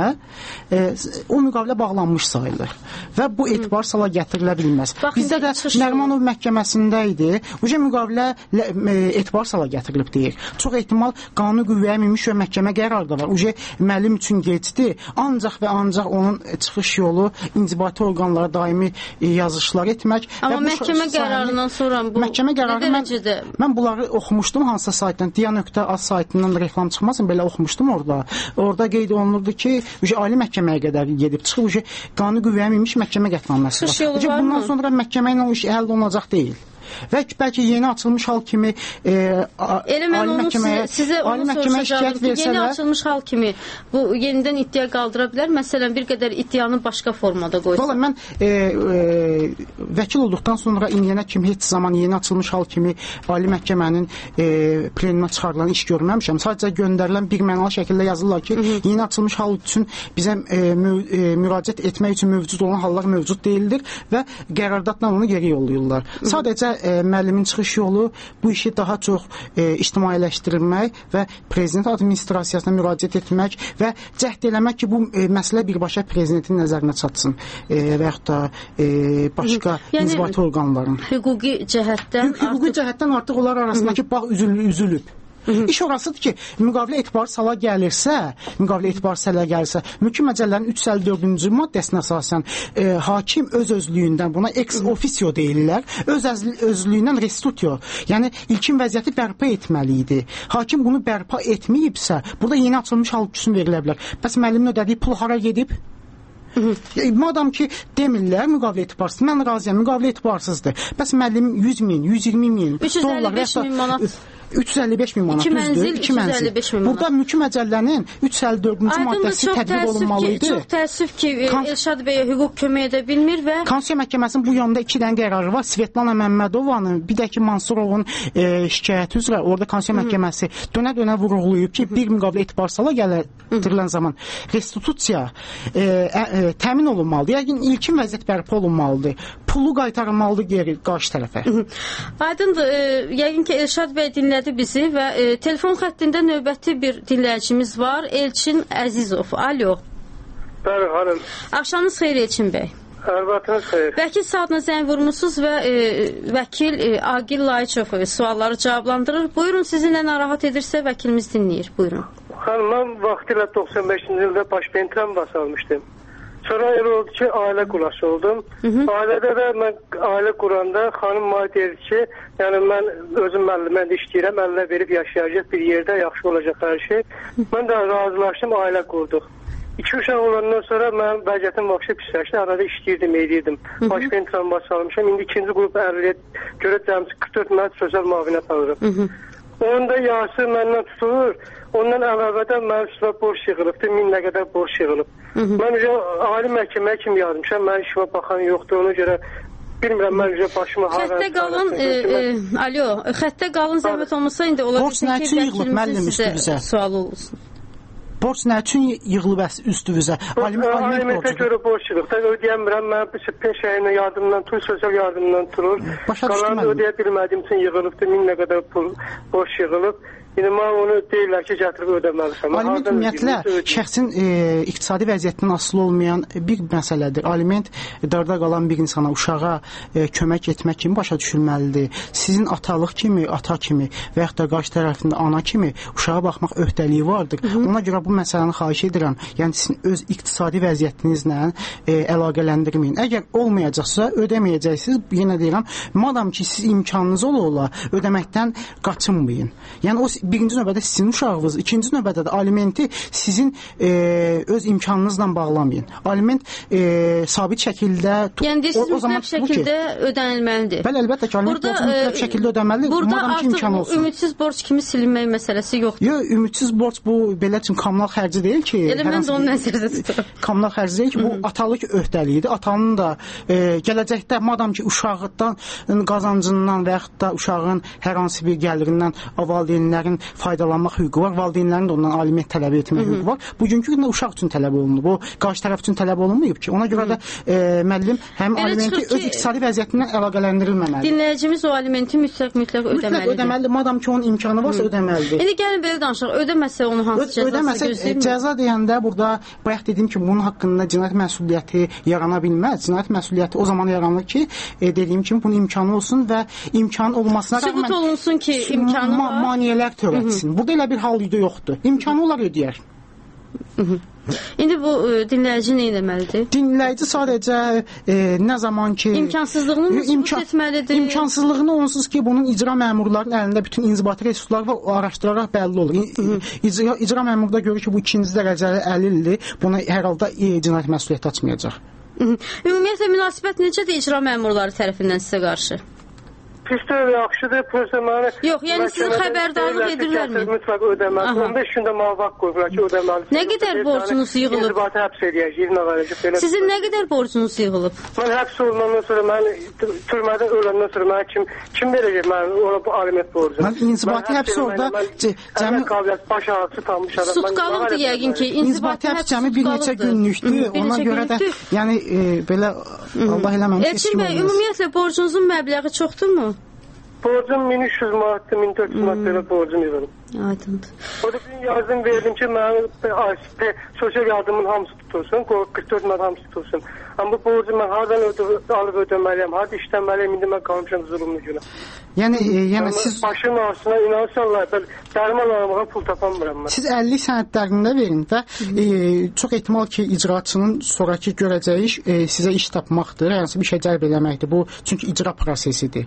Speaker 10: o müqavilə bağlanmış sayılır və bu etibar sala gətirilə bilməz. Bizdə də Nərimanov məhkəməsində idi, müqavilə etibar sala gətirilib deyir. Çox ehtimal qanuni qüvvəyə minmiş və məhkəmə qərarı da var. Müəllim üçün gecdir, ancaq və ancaq onun çıxış yolu inzibati orqanlara daimi yazışlar etmək.
Speaker 13: Amma məhkəmə qərarından sonra bu
Speaker 10: məhkəmə qərarı mən bunları oxumuşdum hansısa saytdan, dia.az saytından reklam çıxmasın, belə oxumuşdum orada. Orada qeyd olunurdu ki, ali məhkəməyə qədər gedib çıxıb, qanuni qüvvəyə minmiş məhkəmə qətnaməsi var. Bundan sonra məhkəmə ilə o iş həll olunacaq deyil. Və bəlkə yeni açılmış hal kimi
Speaker 13: ali məhkəməyə şikayət versələr, yeni açılmış hal kimi bu yenidən iddia qaldıra bilər. Məsələn, bir qədər iddianı başqa formada qoysa.
Speaker 10: Valla mən vəkil olduqdan sonra indiyənə kimi heç zaman yeni açılmış hal kimi ali məhkəmənin plenuma çıxarılan iş görməmişəm. Sadəcə göndərilən bir mənalı şəkildə yazırlar ki, yeni açılmış hal üçün bizə müraciət etmək üçün mövcud olan hallar mövcud deyildir və qərardatla onu geri yollayırlar. Sadəcə müəllimin çıxış yolu bu işi daha çox ictimailəşdirilmək və prezident administrasiyasına müraciət etmək və cəhd eləmək ki, bu məsələ birbaşa prezidentin nəzərinə çatsın və yaxud da başqa inzibati orqanların.
Speaker 13: Hüquqi
Speaker 10: cəhətdən artıq onlar arasındakı bağ üzülüb. İş orasıdır ki, müqavilə etibar sala gəlirsə, mülki məcəllərin 354-cü maddəsinə əsasən hakim öz özlüyündən, buna ex officio deyirlər, öz özlüyündən restitutio, yəni ilkin vəziyyəti bərpa etməli idi. Hakim bunu bərpa etməyibsə, burada yeni açılmış hal üçün verilə bilər. Bəs müəllimin ödədiyi pul hara gedib? Madam ki, demirlər müqavilə etibarsız, mən razıyam, müqavilə etibarsızdır. Bəs müəllim 100 min, 120 min,
Speaker 13: 355 min manat
Speaker 10: 355 min manat, düzdür? 2 mənzil. Burada mülki məcəllənin 354-cü maddəsi tətbiq olunmalı idi.
Speaker 13: Çox təəssüf ki, Elşad bəyə hüquq kömək edə bilmir və
Speaker 10: Konstitusiya Məhkəməsinin bu yanda 2 dənə qərarı var. Svetlana Məmmədovanın, bir də ki, Mansurovun şikayəti üzrə orada Konstitusiya Məhkəməsi dönə-dönə vurğulayıb ki, bir müqavilə etibar sala gətirilən zaman restitusiya təmin olunmalıdır. Yəni, ilkin vəziyyət bərpa olunmalıdır. Pulu qaytarılmalıdır geri qarşı tərəfə.
Speaker 13: Aydındır. Yəqin ki, Elşad bəy dinlədi bizi və telefon xəttində növbəti bir dinləyicimiz var. Elçin Əzizov. Alo.
Speaker 16: Bəli, xanım.
Speaker 13: Axşamınız xeyir Elçin bəy.
Speaker 16: Ərvatınız xeyir.
Speaker 13: Vəkil saatına zəng vurmusunuz və vəkil Agil Layıçov sualları cavablandırır. Buyurun, sizinlə narahat edirsə vəkilimiz dinləyir. Buyurun.
Speaker 17: Xanım, mən vaxtilə 95-ci ildə baş beyin travması almışdım. Sonra elə oldu ki, ailə qurası oldum. Ailədə də mən ailə quranda xanım mənə deyirdi ki, yəni mən özüm müəllimən işləyirəm, əlinə verib yaşayacaq bir yerdə, yaxşı olacaq hər şey. Mən də razılaşdım, ailə qurduq. 2 uşaq olandan sonra mən vəziyyətim vaxtı pisləşdi, arada işləyirdim, edirdim. Baş beyin travması almışam. İndi 2-ci qrup 50 görə cəmsi 44 mənət sosial müavinət alırım. Onda yarısı məndən tutulur. Ondan əlavədən mənim üstümə borç yığılıbdır, 1000 nə qədər borç yığılıb. Mən ali məhkəməyə kimi yazmışam, mənim işimə baxan yoxdur, ona görə bilmirəm, mən başımı hara...
Speaker 13: Xəttə qalın, alo, xəttə qalın zəhmət olmasa, indi ola bilsin ki, vəkilimizin sizə sualı olsun.
Speaker 10: Borc nə üçün yığılıb üstünüzə?
Speaker 17: Alimentə görə borc yığılıb. Tək ödəyəmirəm, mən peşəyinə yardımdan turur, sosial yardımdan turur. Qalanı ödəyə bilmədiyim üçün yığılıbdır, 1000 nə qədər borc yığılıb. Yəni, mən onu deyirlər ki, gətirib ödəməlisən.
Speaker 10: Aliment ümumiyyətlə şəxsin iqtisadi vəziyyətindən asılı olmayan bir məsələdir. Aliment darda qalan bir insana, uşağa kömək etmək kimi başa düşülməlidir. Sizin atalıq kimi, ata kimi və yaxud da qarşı tərəfində ana kimi uşağa baxmaq öhdəliyi vardır. Ona görə bu məsələni xahiş edirəm. Yəni, sizin öz iqtisadi vəziyyətinizlə əlaqələndirməyin. Əgər olmayacaqsa, ödəməyəcəksiniz, yenə deyirəm, madam ki, siz imkanınız ola ödəməkdən qaçınmayın. Yəni, o birinci növbədə sizin uşağınız, ikinci növbədə də alimenti sizin öz imkanınızla bağlamayın. Aliment sabit şəkildə...
Speaker 13: Yəni, siz mütləq şəkildə ödənilməlidir.
Speaker 10: Bəli, əlbəttə ki, aliment borcu mütləq şəkildə ödənməlidir.
Speaker 13: Burada artıq ümidsiz borc kimi silinmək məsələsi yoxdur.
Speaker 10: Yox, ümidsiz borc bu belə üçün kommunal xərci deyil ki...
Speaker 13: Elə mən də onun nəzərdə tuturam.
Speaker 10: Kommunal xərci deyil ki, bu atalıq öhdəliyidir. Atanın da gələcəkdə, madam ki, uşaqdan qazancından və yaxud da uşağın hər hansı bir gəlirindən valideynlərin faydalanmaq hüququ var, valideynlərin də ondan aliment tələb etmək hüququ var. Bugünkü gündə uşaq üçün tələb olunub, o qarşı tərəf üçün tələb olunmayıb ki. Ona görə də müəllim həm alimenti öz iqtisadi vəziyyətindən əlaqələndirilməməlidir.
Speaker 13: Dinləyicimiz o alimenti mütləq ödəməlidir.
Speaker 10: Mütləq ödəməlidir, madam ki, onun imkanı varsa ödəməlidir.
Speaker 13: İndi gəlin belə danışaq, ödəməsə onu hansı cəzası gözləyir?
Speaker 10: Cəza deyəndə burada bayaq dediyim ki, bunun haqqında cinayət məsuliyyəti yarana bilməz. Cinayət məsuliyyəti o zaman yaranır ki, dediyim kimi bunun imkanı olsun və imkan olmasına rəğmən
Speaker 13: sübut olunsun ki, imkanı var.
Speaker 10: Maniyələr törətsin. Burada elə bir hal yoxdur. İmkanı olar ödəyər.
Speaker 13: İndi bu dinləyici nə etməlidir?
Speaker 10: Dinləyici sadəcə nə zaman ki...
Speaker 13: İmkansızlığını sübut etməlidir?
Speaker 10: İmkansızlığını onsuz ki, bunun icra məmurlarının əlində bütün inzibati resurslar var, o araşdıraraq bəlli olur. İcra məmuru da görür ki, bu ikinci dərəcəli əlildir, buna hər halda cinayət məsuliyyəti açmayacaq.
Speaker 13: Ümumiyyətlə, münasibət necədir icra məmurları tərəfindən sizə qarşı?
Speaker 17: Pisdir, yaxşıdır, prosta mənə...
Speaker 13: Yox, yəni sizin xəbərdarlıq edirlərmi?
Speaker 17: Mütləq ödəməli. 15 gündə mavaq qoyurlar ki, ödəməli.
Speaker 13: Nə qədər borcunuz yığılıb?
Speaker 17: İnzibati həbs edəyək, yerinə verəcək.
Speaker 13: Sizin nə qədər borcunuz yığılıb?
Speaker 17: Mən həbs olunandan sonra, mən türmədə öləndən sonra mənə kim verəcək mən ona bu aliment borcunu?
Speaker 10: Mən inzibati həbs orada...
Speaker 17: Əmək qabiliyyət, baş ağrısı tanmış adam.
Speaker 13: Sutqalıqdır yəqin ki, inzibati həbs
Speaker 10: cəmi bir neçə günlükdür. Ona görə də, yəni, belə Allah eləməmiş.
Speaker 13: Elçin bəy, ümumiyyətlə borcunuzun məbləği çoxdurmu?
Speaker 17: Borcum 1300 manatdır, 1400 manatdır borcum yığılıb.
Speaker 13: Aydındır.
Speaker 17: O da bir yardım verdim ki, mənim sosial yardımın hamısı tutulsun, 44 manat hamısı tutulsun. Amma bu borcu mən hardan alıb ödəməliyəm, harada işləməliyəm, indi mən qalmışam zulümlü günə.
Speaker 10: Yəni siz...
Speaker 17: Başın ağrısına inansanlar, dərman alamağa pul tapamıram mən.
Speaker 10: Siz 50 sənədlərində verin və çox ehtimal ki, icraçının sonraki görəcəyi sizə iş tapmaqdır, yəni bir şey cəlb eləməkdir. Bu, çünki icra prosesidir.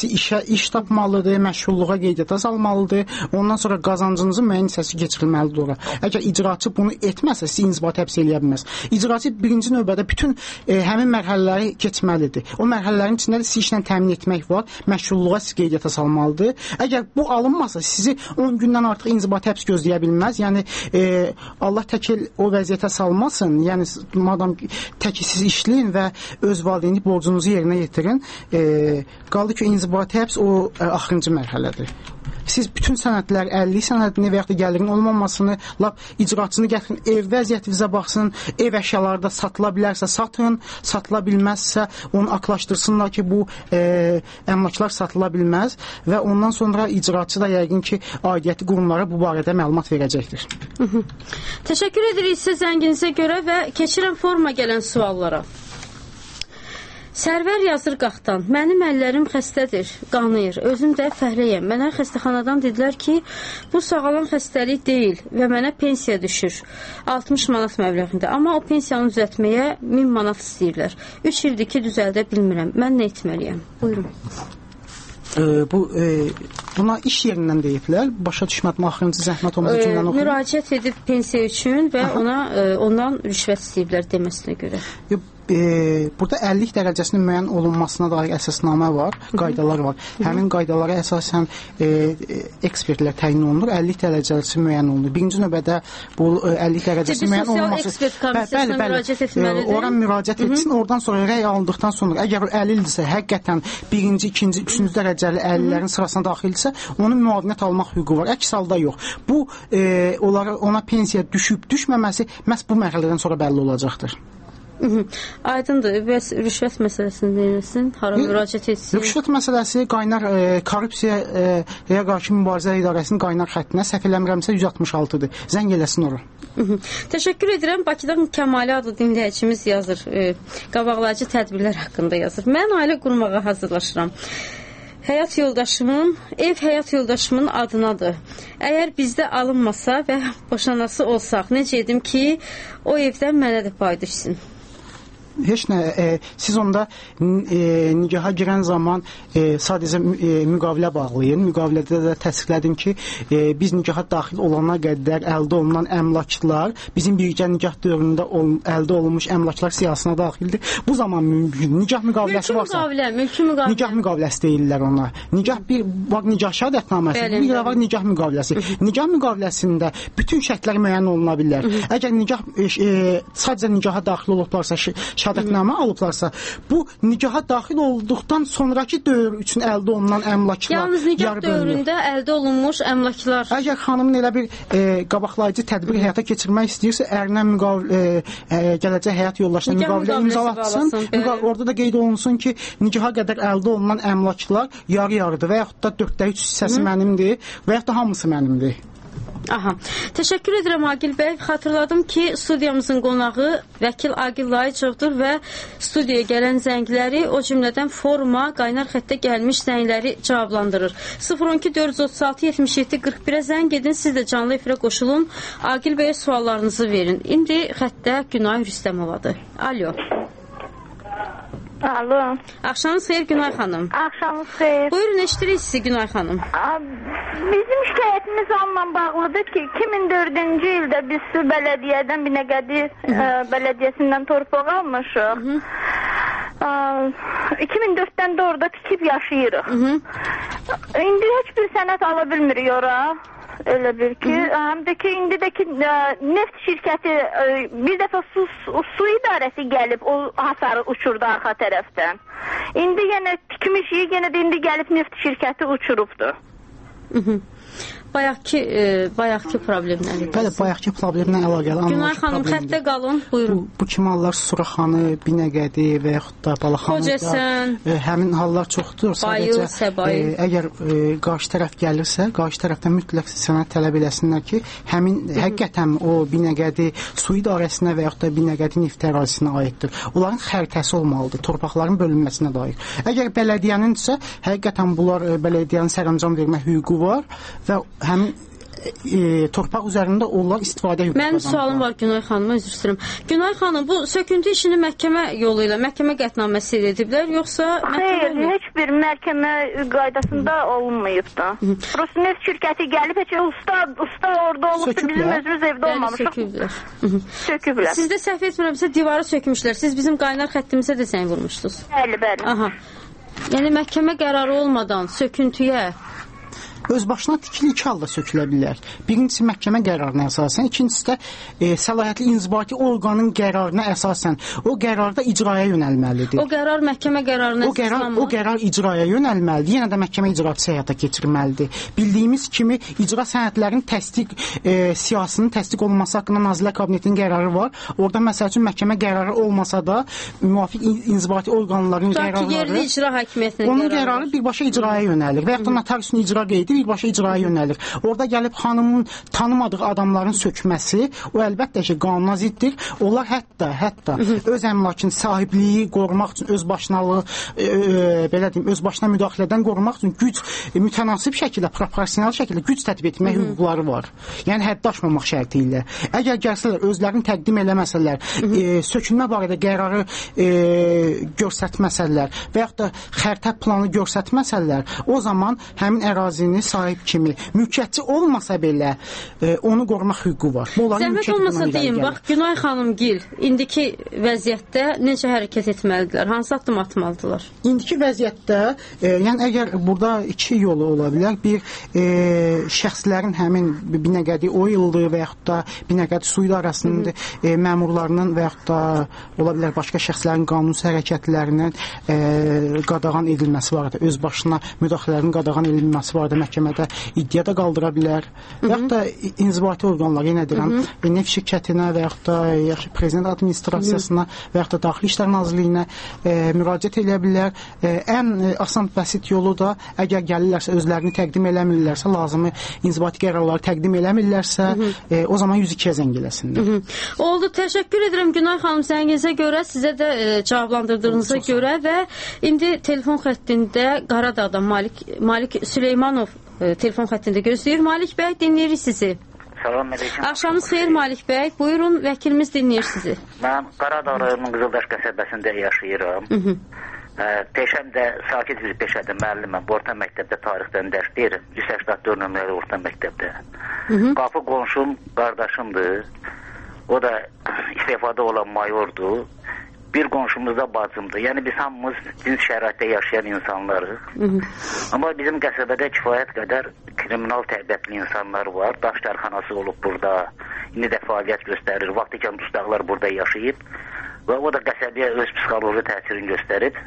Speaker 10: İş tapmalıdır, məşğulluğa qeydiyyata salmalıdır, ondan sonra qazancınızın müəyyən hissəsi keçirilməlidir ora. Əgər icraçı bunu etməsə, sizi inzibati həbs eləyə bilməz. İcraçı birinci növbədə bütün həmin mərhələləri keçməlidir. O mərhələlərin içində də sizi işlə təmin etmək var, məşğulluğa sizi qeydiyyata salmalıdır. Əgər bu alınmasa, sizi 10 gündən artıq inzibati həbs gözləyə bilməz. Yəni, Allah təkil o vəziyyətə salmasın. Yəni, madam təki siz işləyin və öz valideynlik borcunuzu yerinə yetirin. Qaldı ki, inzibati həbs o axırıncı mərhələdir. Siz bütün sənədlər, 50 sənədini və yaxud da gəlirin olmamasını, lap icraçını gətirin, ev vəziyyətinizə baxsın, ev əşyaları da satıla bilərsə satın, satıla bilməzsə onu aklaşdırsınlar ki, bu əmlaklar satıla bilməz və ondan sonra icraçı da yəqin ki, aidiyyəti qurumlara bu barədə məlumat verəcəkdir.
Speaker 13: Təşəkkür edirik sizə zənginizə görə və keçirəm forma gələn suallara. Sərvər yazır qaxtan, mənim əllərim xəstədir, qanıyır, özüm də fəhləyəm. Mənə xəstəxanadan dedilər ki, bu sağalan xəstəlik deyil və mənə pensiya düşür, 60 manat məbləğində. Amma o pensiyanı düzəltməyə 1000 manat istəyirlər. 3 ildir ki, düzəldə bilmirəm. Mən nə etməliyəm? Buyurun.
Speaker 10: Buna iş yerindən deyiblər. Başa düşmədim, axırıncı zəhmət olmadı cümləni oxuyun.
Speaker 13: Müraciət edib pensiya üçün və ondan rüşvət istəyiblər deməsinə görə.
Speaker 10: Burada 50 dərəcəsinin müəyyən olunmasına dair əsasnamə var, qaydalar var. Həmin qaydalara əsasən ekspertlər təyin olunur, 50 dərəcəsi müəyyən olunur. Birinci növbədə bu 50 dərəcəsi müəyyən olunması...
Speaker 13: Sosial ekspert komissiyasına müraciət etməlidir.
Speaker 10: Ora müraciət etsin, oradan sonra rəy alındıqdan sonra, əgər 50-dirsə, həqiqətən birinci, ikinci, üçüncü dərəcəli 50-lərin sırasına daxildirsə, onun müavinət almaq hüququ var. Əks halda yox. Bu, ona pensiya düşüb, düşməməsi məhz bu mərhələdən sonra bəlli olacaqdır.
Speaker 13: Aydındır. Bəs rüşvət məsələsini deyilsin, hara müraciət etsin?
Speaker 10: Rüşvət məsələsi qaynar korrupsiyaya qarşı mübarizə idarəsinin qaynar xəttinə, səhv eləmirəmsə 166-dır. Zəng eləsin ora.
Speaker 13: Təşəkkür edirəm. Bakıdan Kəmali adlı dinləyicimiz yazır. Qabaqlayıcı tədbirlər haqqında yazır. Mən ailə qurmağa hazırlaşıram. Həyat yoldaşımın, ev həyat yoldaşımın adınadır. Əgər bizdə alınmasa və boşanası olsaq, necə edim ki, o evdən mənə də pay düşsün?
Speaker 10: Heç nə, siz onda nikaha girən zaman sadəcə müqavilə bağlayın. Müqavilədə də təsdiqlədim ki, biz nikaha daxil olana qədər əldə olunan əmlaklar bizim birgə nikah dövründə əldə olunmuş əmlaklar siyahısına daxildir. Bu zaman mümkün. Nikah müqaviləsi varsa.
Speaker 13: Mülki müqavilə.
Speaker 10: Nikah müqaviləsi deyirlər ona. Nikah nikah şəhadətnaməsi, bir də var nikah müqaviləsi. Nikah müqaviləsində bütün şərtlər müəyyən oluna bilər. Əgər nikah sadəcə nikaha daxil olublarsa, şəhadətnamə alıblarsa, bu nikaha daxil olduqdan sonraki dövr üçün əldə olunan əmlaklar
Speaker 13: yalnız nikah dövründə əldə olunmuş əmlaklar.
Speaker 10: Əgər xanımın elə bir qabaqlayıcı tədbir həyata keçirmək istəyirsə, ərinə gələcək həyat yoldaşına müqavilə imzalatsın. Orada da qeyd olunsun ki, nikaha qədər əldə olunan əmlaklar yarı-yarıdır və yaxud da 4/3 hissəsi mənimdir və yaxud da hamısı mənimdir.
Speaker 13: Aha. Təşəkkür edirəm Agil bəy. Xatırladım ki, studiyamızın qonağı vəkil Agil Layıcovdur və studiyaya gələn zəngləri, o cümlədən foruma, qaynar xəttə gəlmiş zəngləri cavablandırır. 012 436 77 41-ə zəng edin, siz də canlı efirə qoşulun, Agil bəyə suallarınızı verin. İndi xəttə Günay Rüstəmovadır. Alo.
Speaker 1: Alo.
Speaker 13: Axşamınız xeyir Günay xanım.
Speaker 1: Axşamınız xeyir.
Speaker 13: Buyurun, eşidirik sizi Günay xanım.
Speaker 1: Bizim şikayətimiz onunla bağlıdır ki, 2004-cü ildə biz Su Bələdiyyədən Binəqədi Bələdiyyəsindən torpaq almışıq. 2004-dən də orada tikib yaşayırıq. İndi heç bir sənət ala bilmirik ora. Elə bir ki, həm də ki, indidəki neft şirkəti bir dəfə su idarəsi gəlib, o hasarı uçurdu arxa tərəfdən. İndi yenə tikmişik, yenə də indi gəlib neft şirkəti uçurubdur.
Speaker 13: Bayaqki problemləri.
Speaker 10: Bəli, bayaqki problemlə əlaqəli.
Speaker 13: Günay xanım, xəttə qalın, buyurun.
Speaker 10: Bu kimi hallar Suraxanı, Binəqədi və yaxud da Balaxanıda həmin hallar çoxdur.
Speaker 13: Bayıl, Səbayıl.
Speaker 10: Əgər qarşı tərəf gəlirsə, qarşı tərəfdən mütləq sənəd tələb eləsinlər ki, həmin həqiqətən o Binəqədi su idarəsinə və yaxud da Binəqədi neft ərazisinə aiddir. Onların xəritəsi olmalıdır, torpaqların bölünməsinə dair. Əgər bələdiyyənindirsə, həqiqətən bunlar bələdiyyənin sərəncam vermə hüququ var və həmin torpaq üzərində onlar istifadə hüququ.
Speaker 13: Mənim sualım var Günay xanıma, üzr istəyirəm. Günay xanım, bu söküntü işini məhkəmə yolu ilə, məhkəmə qətnaməsi ediblər, yoxsa...
Speaker 1: Xeyr, heç bir məhkəmə qaydasında olunmayıb da. Rosneft şirkəti gəlib, heç usta orada olub da bizim özümüz evdə olmamışıq. Söküblər.
Speaker 13: Siz də səhv etmirəmsə divarı sökmüşlər. Siz bizim qaynar xəttimizə də sən vurmuşdunuz.
Speaker 1: Bəli, bəli.
Speaker 13: Aha. Yəni məhkəmə qərarı olmadan söküntüyə
Speaker 10: öz başına tikili iki halda sökülə bilər. Birincisi məhkəmə qərarına əsasən, ikincisi də səlahiyyətli inzibati orqanın qərarına əsasən. O qərarda icraya yönəlməlidir.
Speaker 13: O qərar məhkəmə qərarına əsaslanmır.
Speaker 10: O qərar icraya yönəlməlidir. Yenə də məhkəmə icraçısı həyata keçirməlidir. Bildiyimiz kimi icra sənədlərinin siyasının təsdiq olunması haqqında Nazirlər Kabinetinin qərarı var. Orada məsəl üçün məhkəmə qərarı olmasa da müvafiq inzibati orqanların qərarları,
Speaker 13: yerli icra hakimiyyətinin
Speaker 10: onun qərarı birbaşa icraya yönəlir və yaxud da notariusun icra qeydi idi, birbaşa icraya yönəlir. Orada gəlib xanımın tanımadığı adamların sökməsi, o əlbəttə ki, qanuna ziddir. Onlar hətta öz əmlakın sahibliyi qorumaq üçün, öz başınalığı, belə deyim, öz başına müdaxilədən qorumaq üçün güc mütənasib şəkildə, proporsional şəkildə güc tətbiq etmək hüquqları var. Yəni həddi aşmamaq şərti ilə. Əgər gəlsələr, özlərini təqdim eləməsələr, sökülmə barədə qərarı göstərməsələr və yaxud da xəritə planı göstərməsələr, o zaman həmin ərazini sahib kimi mülkiyyətçi olmasa belə onu qorumaq hüququ var.
Speaker 13: Zəhmət olmasa deyim, bax, Günay xanımgil indiki vəziyyətdə necə hərəkət etməlidirlər? Hansı addım atmalıdırlar?
Speaker 10: İndiki vəziyyətdə, yəni əgər burada iki yolu ola bilər. Bir, şəxslərin həmin Binəqədi o ildir və yaxud da Binəqədi su idarəsinin məmurlarının və yaxud da ola bilər başqa şəxslərin qanunsuz hərəkətlərinin qadağan edilməsi barədə, öz başına müdaxilələrinin qadağan edilməsi barədə məhkəmədə iddia da qaldıra bilər. Və yaxud da inzibati orqanlar, yenə deyirəm, neft şirkətinə və yaxud da prezident administrasiyasına və yaxud da Daxili İşlər Nazirliyinə müraciət edə bilər. Ən asan bəsit yolu da, əgər gəlirlərsə, özlərini təqdim eləmirlərsə, lazımi inzibati qərarları təqdim eləmirlərsə, o zaman 102-yə zəng eləsinlər.
Speaker 13: Oldu, təşəkkür edirəm Günay xanım zənginizə görə, sizə də cavablandırdığınıza görə və indi telefon xəttində Qaradağda Malik Süleymanov telefon xəttində gözləyir. Malik bəy, dinləyirik sizi.
Speaker 18: Salam aleyküm.
Speaker 13: Axşamınız xeyir Malik bəy. Buyurun, vəkilimiz dinləyir sizi.
Speaker 18: Mən Qaradağ rayonunun Qızıldaş qəsəbəsində yaşayıram. Peşəm də sakit bir peşədir, müəlliməm. Orta məktəbdə tarixdən dərs deyirəm. 184 nömrəli orta məktəbdə. Qapı qonşum qardaşımdır. O da istifada olan mayordur. Bir qonşumuz da bacımdır. Yəni biz hamımız cins şəraitdə yaşayan insanlarıq. Amma bizim qəsəbədə kifayət qədər kriminal təbiətli insanlar var. Daş dərxanası olub burada. İndi də fəaliyyət göstərir. Vaxtikən dustaqlar burada yaşayıb. Və o da qəsəbəyə öz psixoloji təsirini göstərib.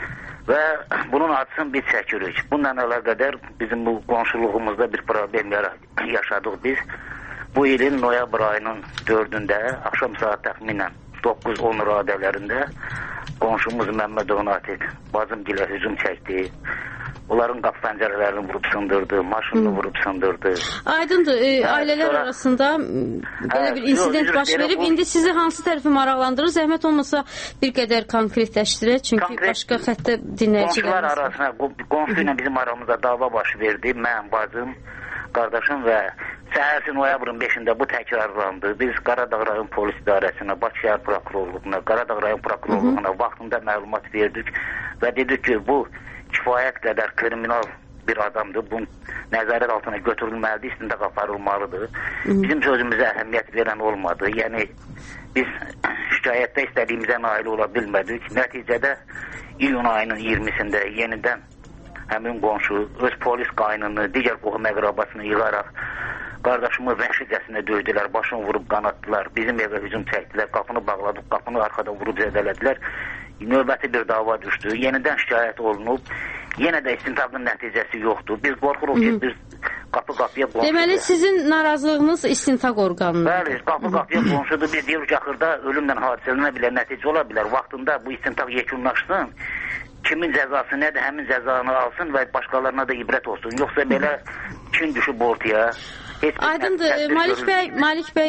Speaker 18: Və bunun acısını biz çəkirik. Bununla əlaqədar bizim bu qonşuluğumuzda bir problem yaşadıq biz. Bu ilin noyabr ayının 4-də axşam saat təxminən 9-10 radələrində qonşumuz Məmmədov Natiq bacım gilə hücum çəkdi. Onların qapı pəncərələrini vurub sındırdı, maşınını vurub sındırdı.
Speaker 13: Aydındır, ailələr arasında belə bir insident baş verib. İndi sizi hansı tərəfi maraqlandırır? Zəhmət olmasa bir qədər konkretləşdirək, çünki başqa xəttə dinləyicilər.
Speaker 18: Qonşular arasında, qonşu ilə bizim aramızda dava baş verdi. Mən, bacım, qardaşım və səhərsi noyabrın 5-də bu təkrarlandı. Biz Qaradağ rayon polis idarəsinə, Bakı şəhər prokurorluğuna, Qaradağ rayon prokurorluğuna vaxtında məlumat verdik və dedik ki, bu kifayət qədər kriminal bir adamdır. Bu nəzarət altına götürülməlidir, istintaq aparılmalıdır. Bizim sözümüzə əhəmiyyət verən olmadı. Yəni biz şikayətdə istədiyimizə nail ola bilmədik. Nəticədə iyun ayının 20-sində yenidən həmin qonşu öz polis qaynını, digər qohum əqrabasını yığaraq qardaşımı vəhşicəsinə döydülər, başını vurub qanatdılar, bizim evə hücum çəkdilər, qapını bağladıq, qapını arxada vurub zədələdilər. Növbəti bir dava düşdü, yenidən şikayət olunub, yenə də istintaqın nəticəsi yoxdur. Biz qorxuruq ki, biz qapı-qapıya qonşudur.
Speaker 13: Deməli, sizin narazılığınız istintaq orqanıdır.
Speaker 18: Bəli, qapı-qapıya qonşudur. Biz deyirik ki, axırda ölümlə hadisələnə bilər, nəticə ola bilər. Vaxtında bu istintaq yekunlaşsın, kimin cəzası nədir, həmin cəzanı alsın və başqalarına da ibrət olsun. Yoxsa belə kin düşüb ortaya.
Speaker 13: Aydındır, Malik bəy,